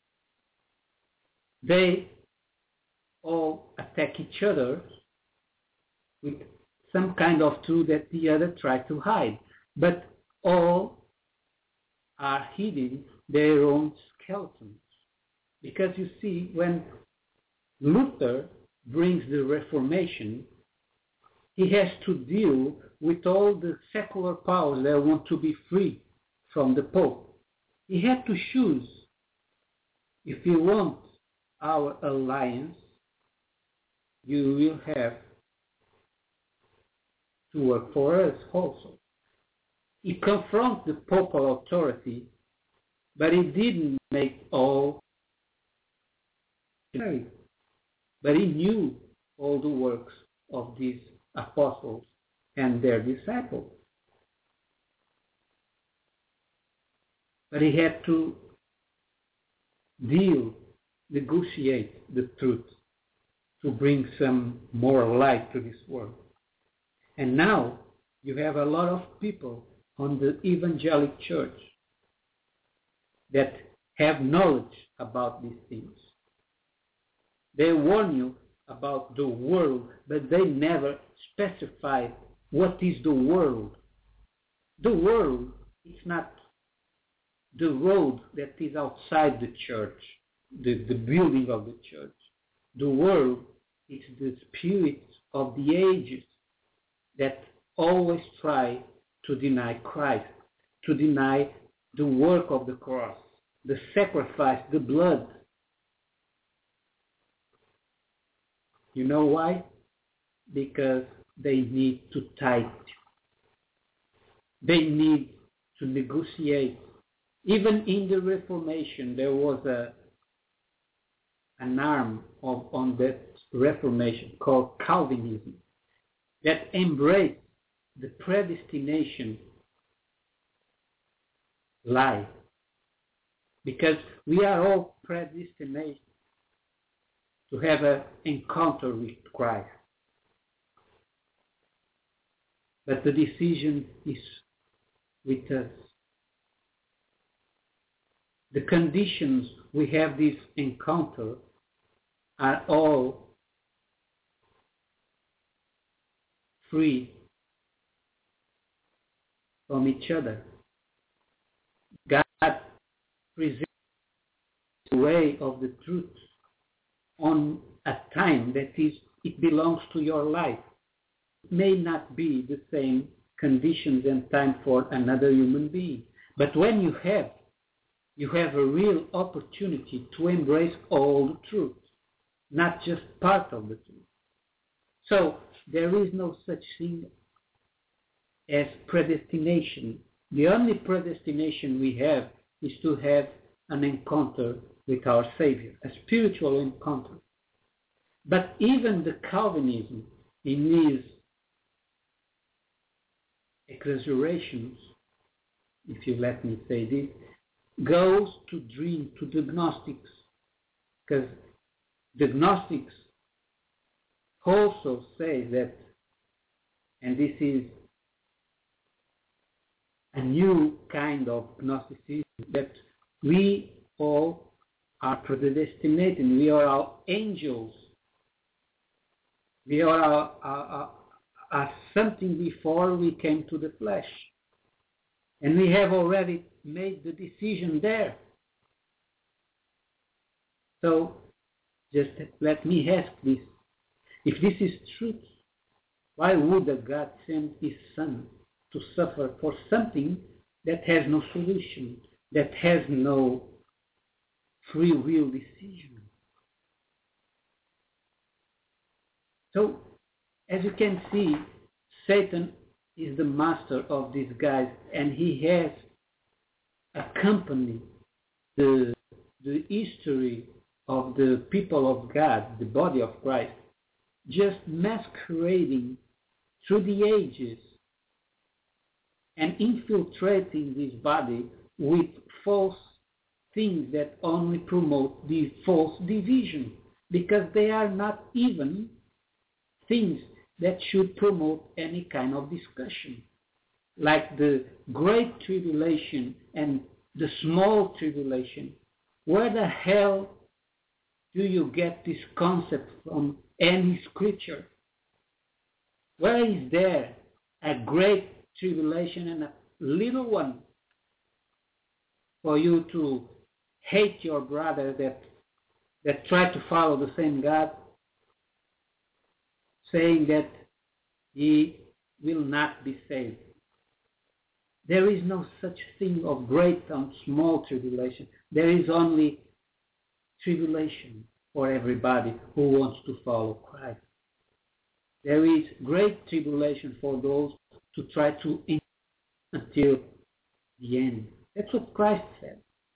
S2: They all attack each other with some kind of truth that the other tried to hide. But all are hiding their own skeletons. Because you see, when Luther brings the Reformation, he has to deal with all the secular powers that want to be free from the Pope. He had to choose. If you want our alliance, you will have to work for us also. He confronts the papal authority, but he didn't make all married. But he knew all the works of these apostles and their disciples. But he had to negotiate the truth to bring some more light to this world. And now you have a lot of people on the evangelic church that have knowledge about these things. They warn you about the world, but they never specify what is the world. The world is not the road that is outside the church, the building of the church. The world is the spirit of the ages that always try to deny Christ, to deny the work of the cross, the sacrifice, the blood. You know why? Because they need to tithe. They need to negotiate. Even in the Reformation, there was an arm on that Reformation called Calvinism that embraced the predestination lie. Because we are all predestinated to have an encounter with Christ. But the decision is with us. The conditions we have this encounter are all free from each other. God presents the way of the truth on a time that it belongs to your life. It may not be the same conditions and time for another human being. But when you have a real opportunity to embrace all the truth, not just part of the truth. So there is no such thing as predestination. The only predestination we have is to have an encounter with our Savior, a spiritual encounter. But even the Calvinism, in his exaggerations, if you let me say this, goes to the Gnostics, because the Gnostics also say that, and this is a new kind of Gnosticism, that we all are predestinated. We are all angels. We are something before we came to the flesh. And we have already made the decision there. So, just let me ask this. If this is truth, why would a God send his Son to suffer for something that has no solution, that has no free will decision? So, as you can see, Satan is the master of these guys, and he has accompanied the history of the people of God, the body of Christ, just masquerading through the ages and infiltrating this body with false things that only promote the false division, because they are not even things that should promote any kind of discussion, like the great tribulation and the small tribulation. Where the hell do you get this concept from any scripture? Where is there a great tribulation and a little one for you to hate your brother that try to follow the same God, saying that he will not be saved? There is no such thing of great and small tribulation. There is only tribulation for everybody who wants to follow Christ. There is great tribulation for those to try to endure until the end. That's what Christ said.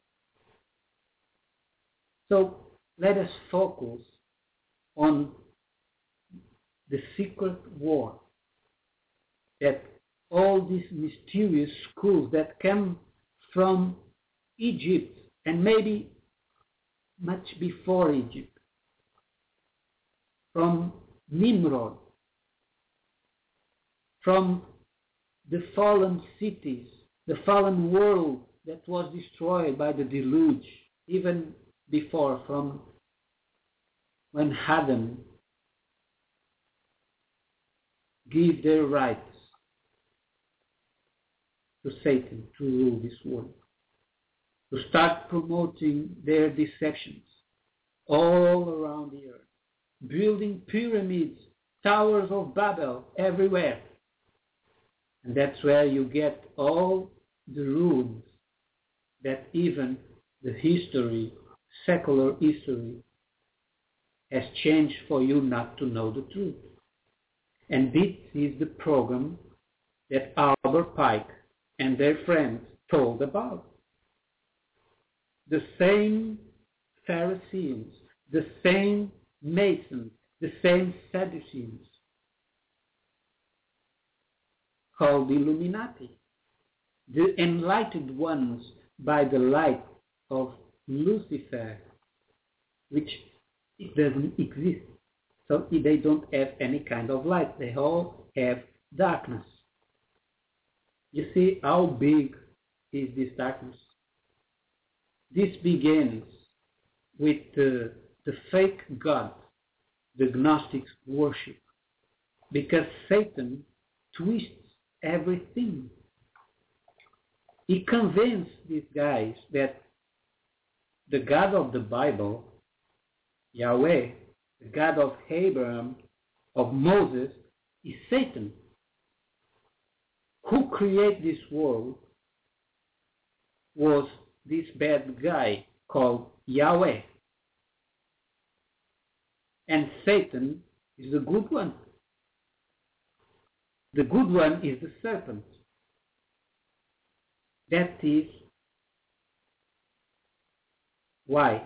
S2: So let us focus on the secret war that all these mysterious schools that come from Egypt and maybe much before Egypt, from Nimrod, from the fallen cities, the fallen world that was destroyed by the deluge, even before, from when Adam gave their rights to Satan to rule this world, to start promoting their deceptions all around the earth, building pyramids, towers of Babel everywhere. And that's where you get all the rules that even the history, secular history, has changed for you not to know the truth. And this is the program that Albert Pike and their friends told about. The same Pharisees, the same Masons, the same Sadducees, called the Illuminati, the enlightened ones by the light of Lucifer, which it doesn't exist. So they don't have any kind of light. They all have darkness. You see how big is this darkness? This begins with the fake God, the Gnostics worship, because Satan twists everything. He convinced these guys that the God of the Bible, Yahweh, the God of Abraham, of Moses, is Satan. Who created this world was this bad guy called Yahweh. And Satan is the good one. The good one is the serpent. That is why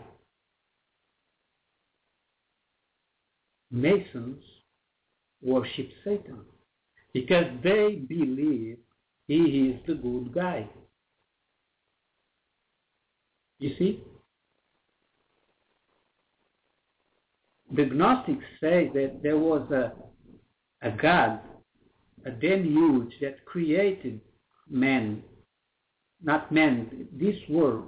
S2: Masons worship Satan, because they believe he is the good guy. You see? The Gnostics say that there was a God, a demiurge that created man, not man, this world.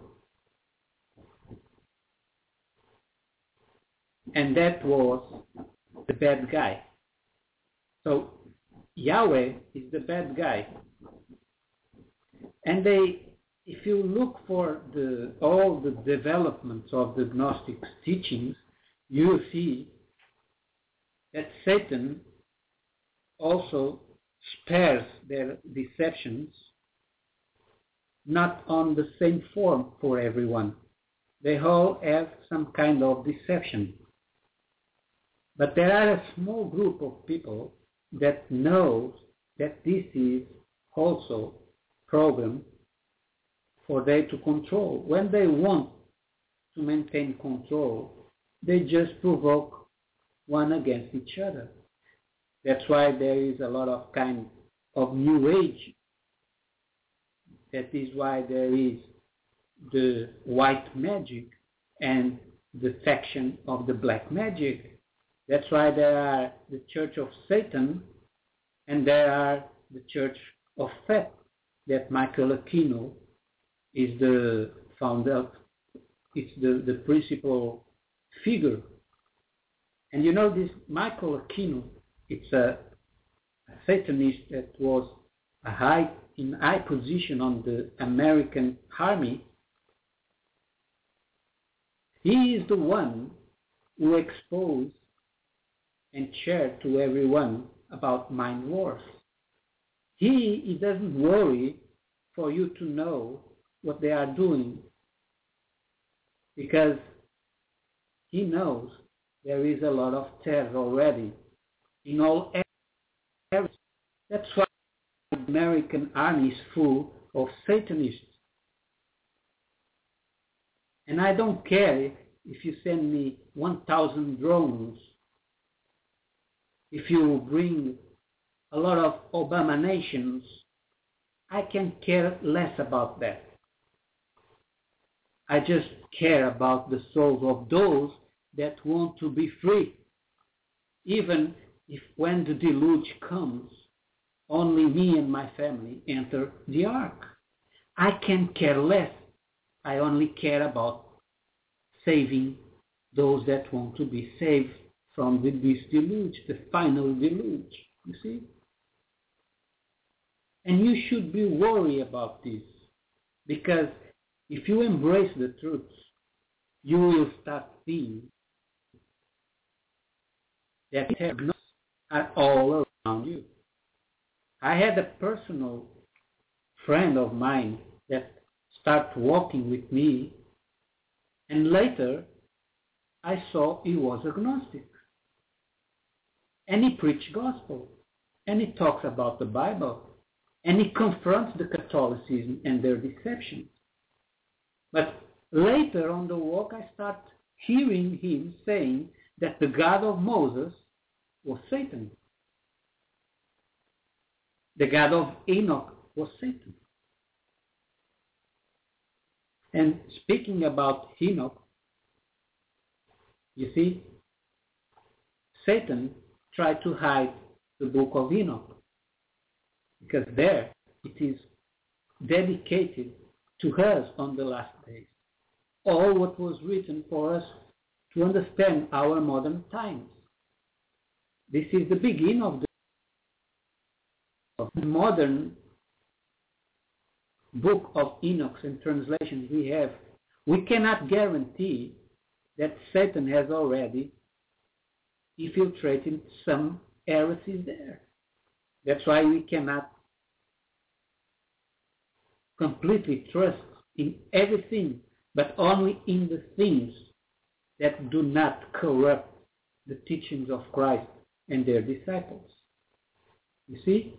S2: And that was the bad guy. So Yahweh is the bad guy. And if you look for all the developments of the Gnostics teachings, you see that Satan also spares their deceptions not on the same form for everyone. They all have some kind of deception. But there are a small group of people that knows that this is also program for them to control. When they want to maintain control, they just provoke one against each other. That's why there is a lot of kind of New Age. That is why there is the white magic and the faction of the black magic. That's why there are the Church of Satan and there are the Church of Set, that Michael Aquino is the founder, it's the principal figure. And you know, this Michael Aquino, it's a a Satanist that was in high position on the American army. He is the one who exposed and shared to everyone about mind wars. He doesn't worry for you to know what they are doing, because he knows there is a lot of terror already in all areas. That's why the American army is full of Satanists. And I don't care if you send me 1,000 drones, if you bring a lot of abominations. I can care less about that. I just care about the souls of those that want to be free. Even if when the deluge comes, only me and my family enter the ark. I can care less. I only care about saving those that want to be saved from this deluge, the final deluge, you see? And you should be worried about this, because if you embrace the truth, you will start seeing that terrorists are all around you. I had a personal friend of mine that started walking with me, and later I saw he was agnostic. And he preached gospel, and he talks about the Bible, and he confronts the Catholicism and their deceptions. But later on the walk, I start hearing him saying that the God of Moses was Satan. The God of Enoch was Satan. And speaking about Enoch, you see, Satan tried to hide the book of Enoch, because there it is dedicated to us on the last days. All what was written for us to understand our modern times. This is the beginning of the modern book of Enoch and translations we have. We cannot guarantee that Satan has already infiltrated some heresies there. That's why we cannot completely trust in everything, but only in the things that do not corrupt the teachings of Christ and their disciples. You see?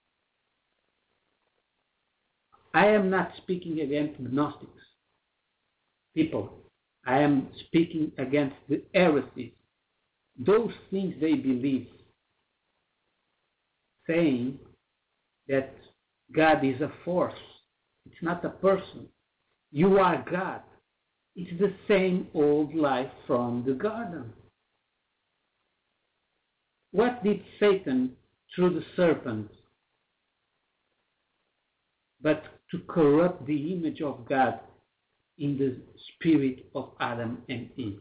S2: I am not speaking against Gnostics people. I am speaking against the heresies, those things they believe, saying that God is a force. It's not a person. You are God. It's the same old life from the garden. What did Satan through the serpent but to corrupt the image of God in the spirit of Adam and Eve?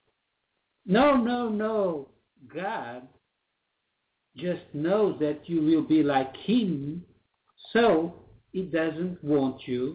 S2: No. God just knows that you will be like Him, so He doesn't want you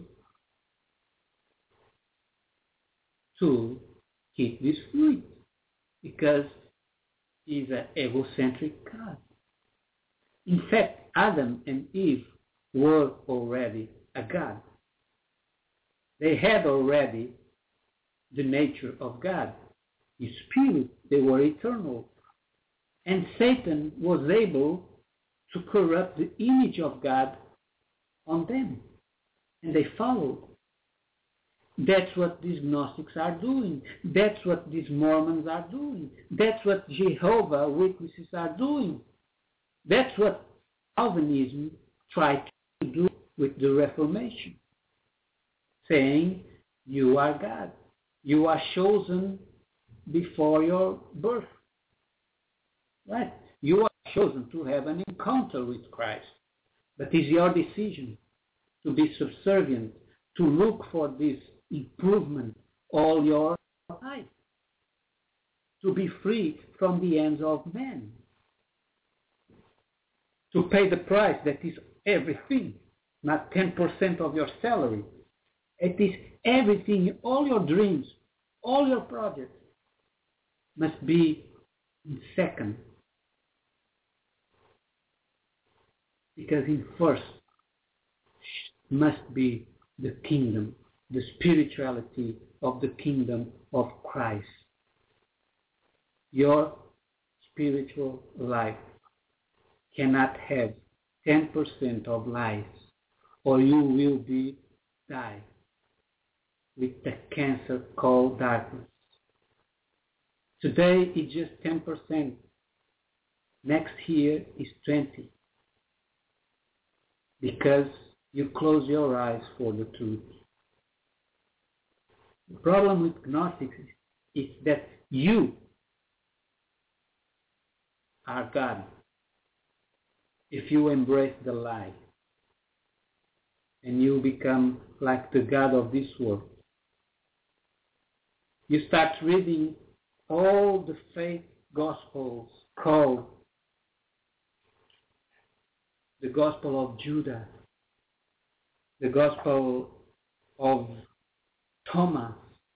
S2: to eat this fruit, because He's an egocentric God. In fact, Adam and Eve were already a God. They had already the nature of God. His spirit, they were eternal. And Satan was able to corrupt the image of God on them. And they followed. That's what these Gnostics are doing. That's what these Mormons are doing. That's what Jehovah's Witnesses are doing. That's what Calvinism tried to do with the Reformation. Saying, you are God. You are chosen before your birth. Right? You are chosen to have an encounter with Christ. But it's your decision to be subservient, to look for this improvement all your life, to be free from the hands of men. to pay the price that is everything, not 10% of your salary. It is everything, all your dreams, all your projects must be in second. Because in first must be the kingdom, the spirituality of the kingdom of Christ. Your spiritual life cannot have 10% of life, or you will die with the cancer called darkness. Today it's just 10%. Next year is 20%. Because you close your eyes for the truth. The problem with Gnostics is that you are God if you embrace the lie and you become like the God of this world. You start reading all the fake gospels called the Gospel of Judas, the Gospel of Thomas,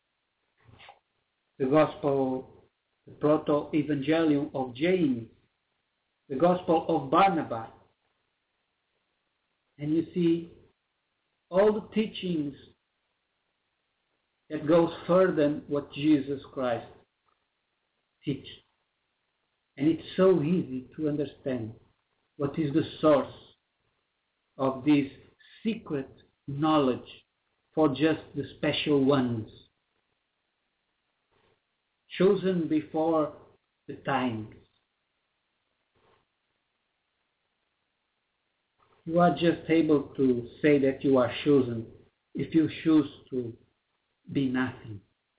S2: the Gospel, the Proto-Evangelium of James, the Gospel of Barnabas. And you see all the teachings that goes further than what Jesus Christ teaches. And it's so easy to understand what is the source of this secret knowledge for just the special ones, chosen before the times. You are just able to say that you are chosen if you choose to be nothing.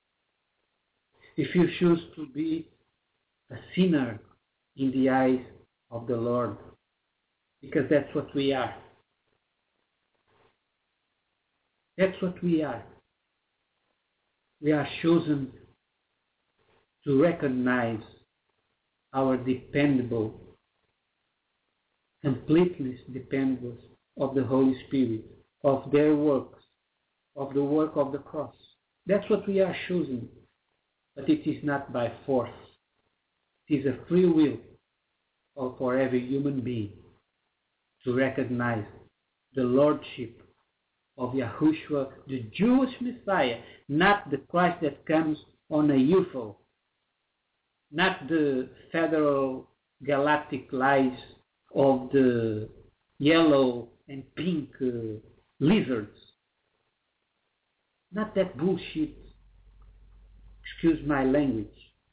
S2: If you choose to be a sinner in the eyes of the Lord. Because that's what we are. That's what we are. We are chosen to recognize our dependable, completeness dependence of the Holy Spirit, of their works, of the work of the cross. That's what we are choosing. But it is not by force. It is a free will for every human being to recognize the Lordship of Yahushua, the Jewish Messiah, not the Christ that comes on a UFO, not the federal galactic lies of the yellow and pink lizards. Not that bullshit, excuse my language.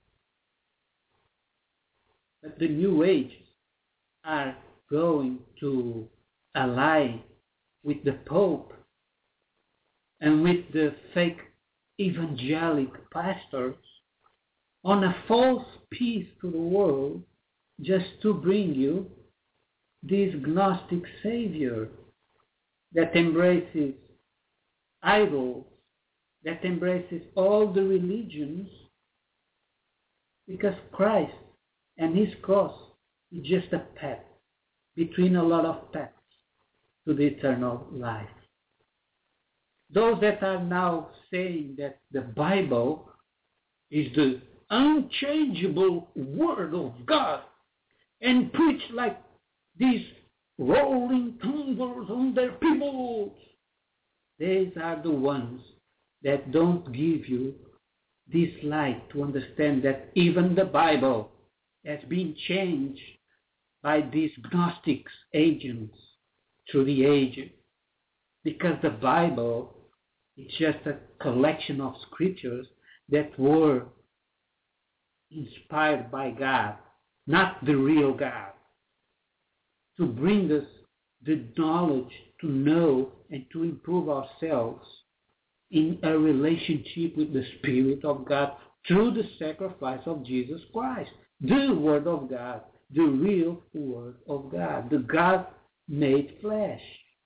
S2: But the New Age are going to ally with the Pope and with the fake evangelic pastors on a false peace to the world just to bring you this Gnostic Savior that embraces idols, that embraces all the religions, because Christ and his cross is just a path between a lot of paths to the eternal life. Those that are now saying that the Bible is the unchangeable Word of God and preach like these rolling tumblers on their people, these are the ones that don't give you this light to understand that even the Bible has been changed by these Gnostics agents through the ages. Because the Bible is just a collection of scriptures that were inspired by God, not the real God, to bring us the knowledge to know and to improve ourselves in a relationship with the Spirit of God through the sacrifice of Jesus Christ, the Word of God, the real Word of God, the God made flesh.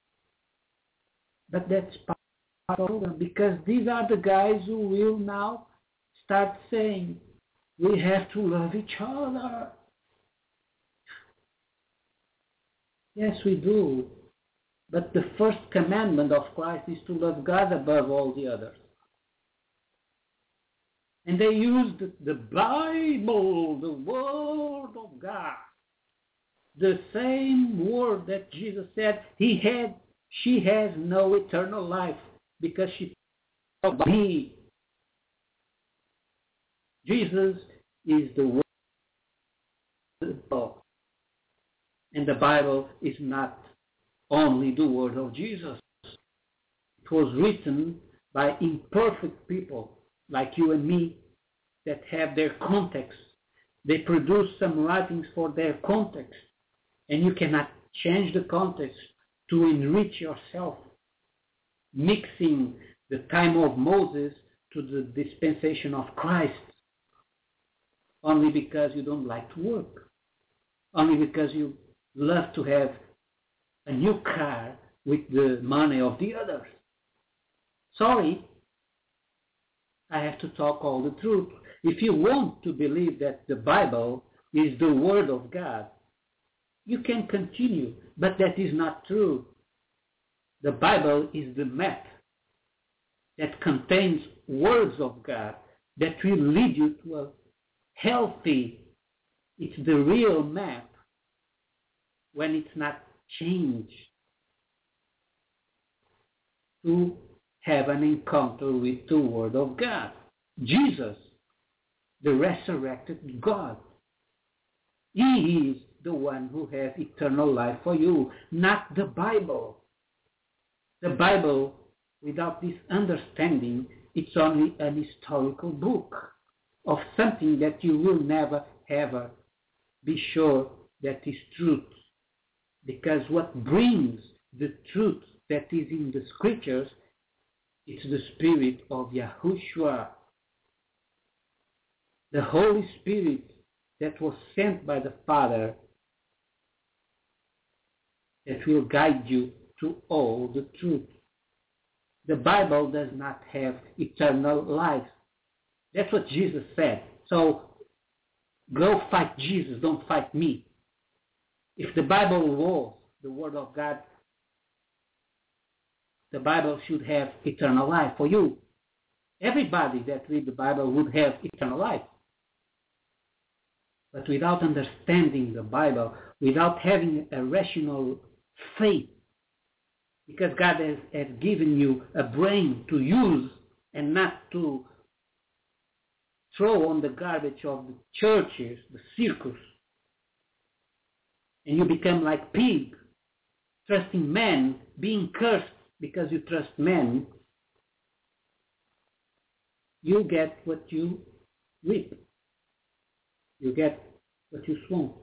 S2: But that's part of them, because these are the guys who will now start saying, we have to love each other. Yes, we do. But the first commandment of Christ is to love God above all the others. And they used the Bible, the Word of God. The same word that Jesus said she has no eternal life because she talked me. Jesus is the Word of God. And the Bible is not only the Word of Jesus. It was written by imperfect people like you and me that have their context. They produce some writings for their context. And you cannot change the context to enrich yourself, mixing the time of Moses to the dispensation of Christ, only because you don't like to work, only because you love to have a new car with the money of the others. Sorry, I have to talk all the truth. If you want to believe that the Bible is the Word of God, you can continue, but that is not true. The Bible is the map that contains words of God that will lead you to a healthy, it's the real map when it's not changed, to have an encounter with the Word of God. Jesus, the resurrected God. He is the one who has eternal life for you, not the Bible. The Bible, without this understanding, it's only an historical book of something that you will never ever be sure that is truth. Because what brings the truth that is in the scriptures, it's the Spirit of Yahushua, the Holy Spirit that was sent by the Father, that will guide you to all the truth. The Bible does not have eternal life. That's what Jesus said. So go fight Jesus, don't fight me. If the Bible was the Word of God, the Bible should have eternal life for you. Everybody that reads the Bible would have eternal life. But without understanding the Bible, without having a rational faith, because God has given you a brain to use and not to throw on the garbage of the churches, the circus, and you become like pig, trusting men, being cursed because you trust men, you get what you reap. You get what you sow.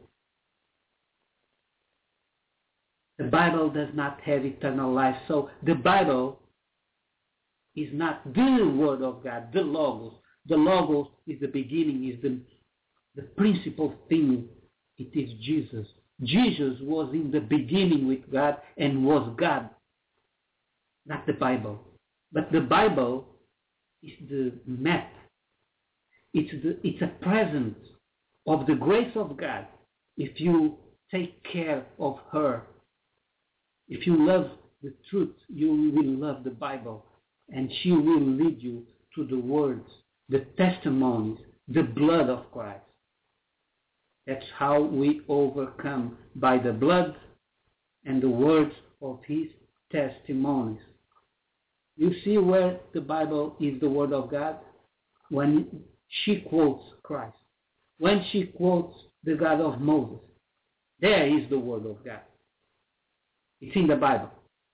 S2: The Bible does not have eternal life, so the Bible is not the Word of God, the Logos. The Logos is the beginning, is the principal thing. It is Jesus. Jesus was in the beginning with God and was God, not the Bible. But the Bible is the map. It's a present of the grace of God. If you take care of her, if you love the truth, you will love the Bible, and she will lead you to the words, the testimonies, the blood of Christ. That's how we overcome, by the blood and the words of his testimonies. You see where the Bible is the Word of God? When she quotes Christ. When she quotes the God of Moses. There is the Word of God. It's in the Bible.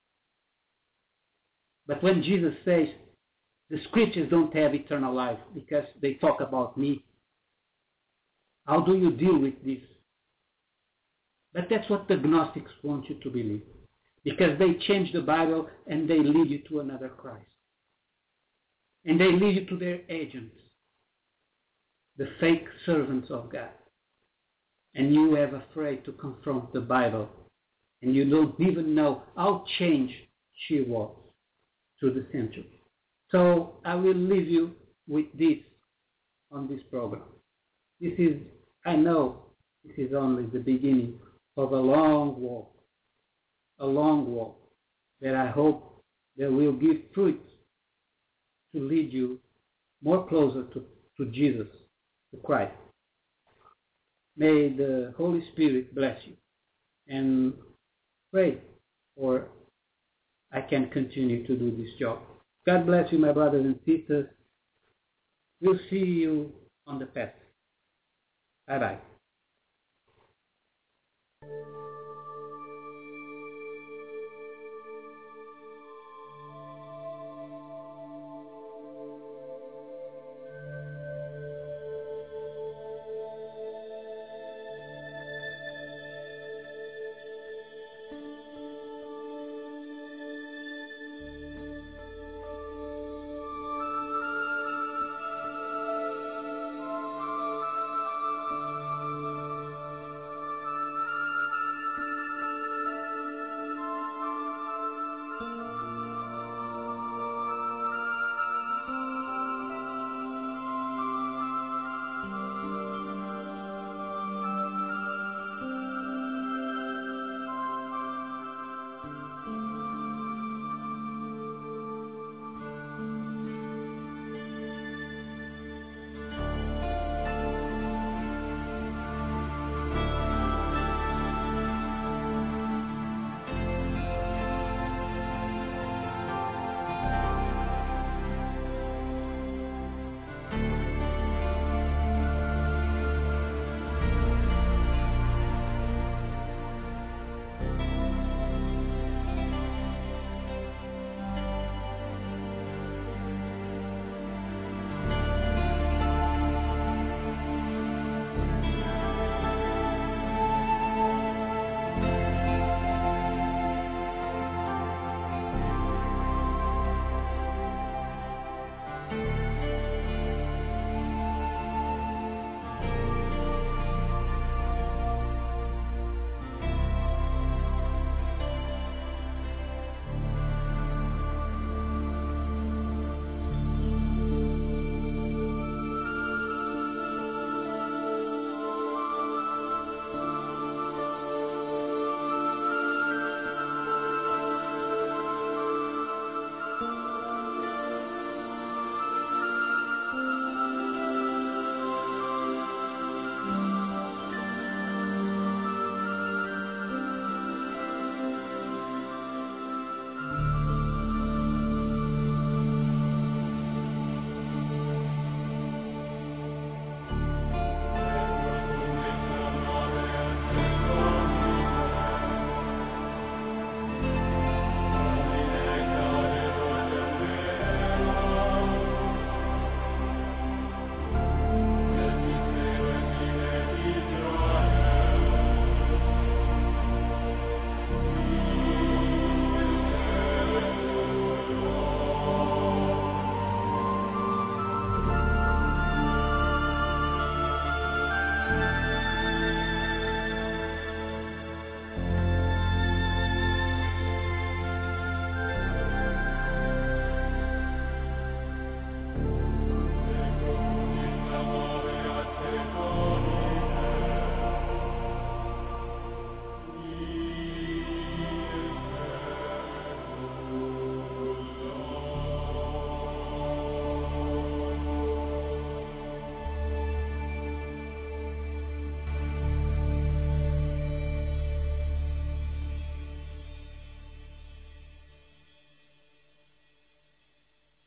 S2: But when Jesus says, the scriptures don't have eternal life because they talk about me, how do you deal with this? But that's what the Gnostics want you to believe. Because they change the Bible and they lead you to another Christ. And they lead you to their agents, the fake servants of God. And you are afraid to confront the Bible. And you don't even know how changed she was through the centuries. So I will leave you with this on this program. I know this is only the beginning of a long walk a long walk that I hope that will give fruit to lead you more closer to Jesus, to Christ. May the Holy Spirit bless you, and pray for I can continue to do this job. God bless you, my brothers and sisters. We'll see you on the path. Bye-bye.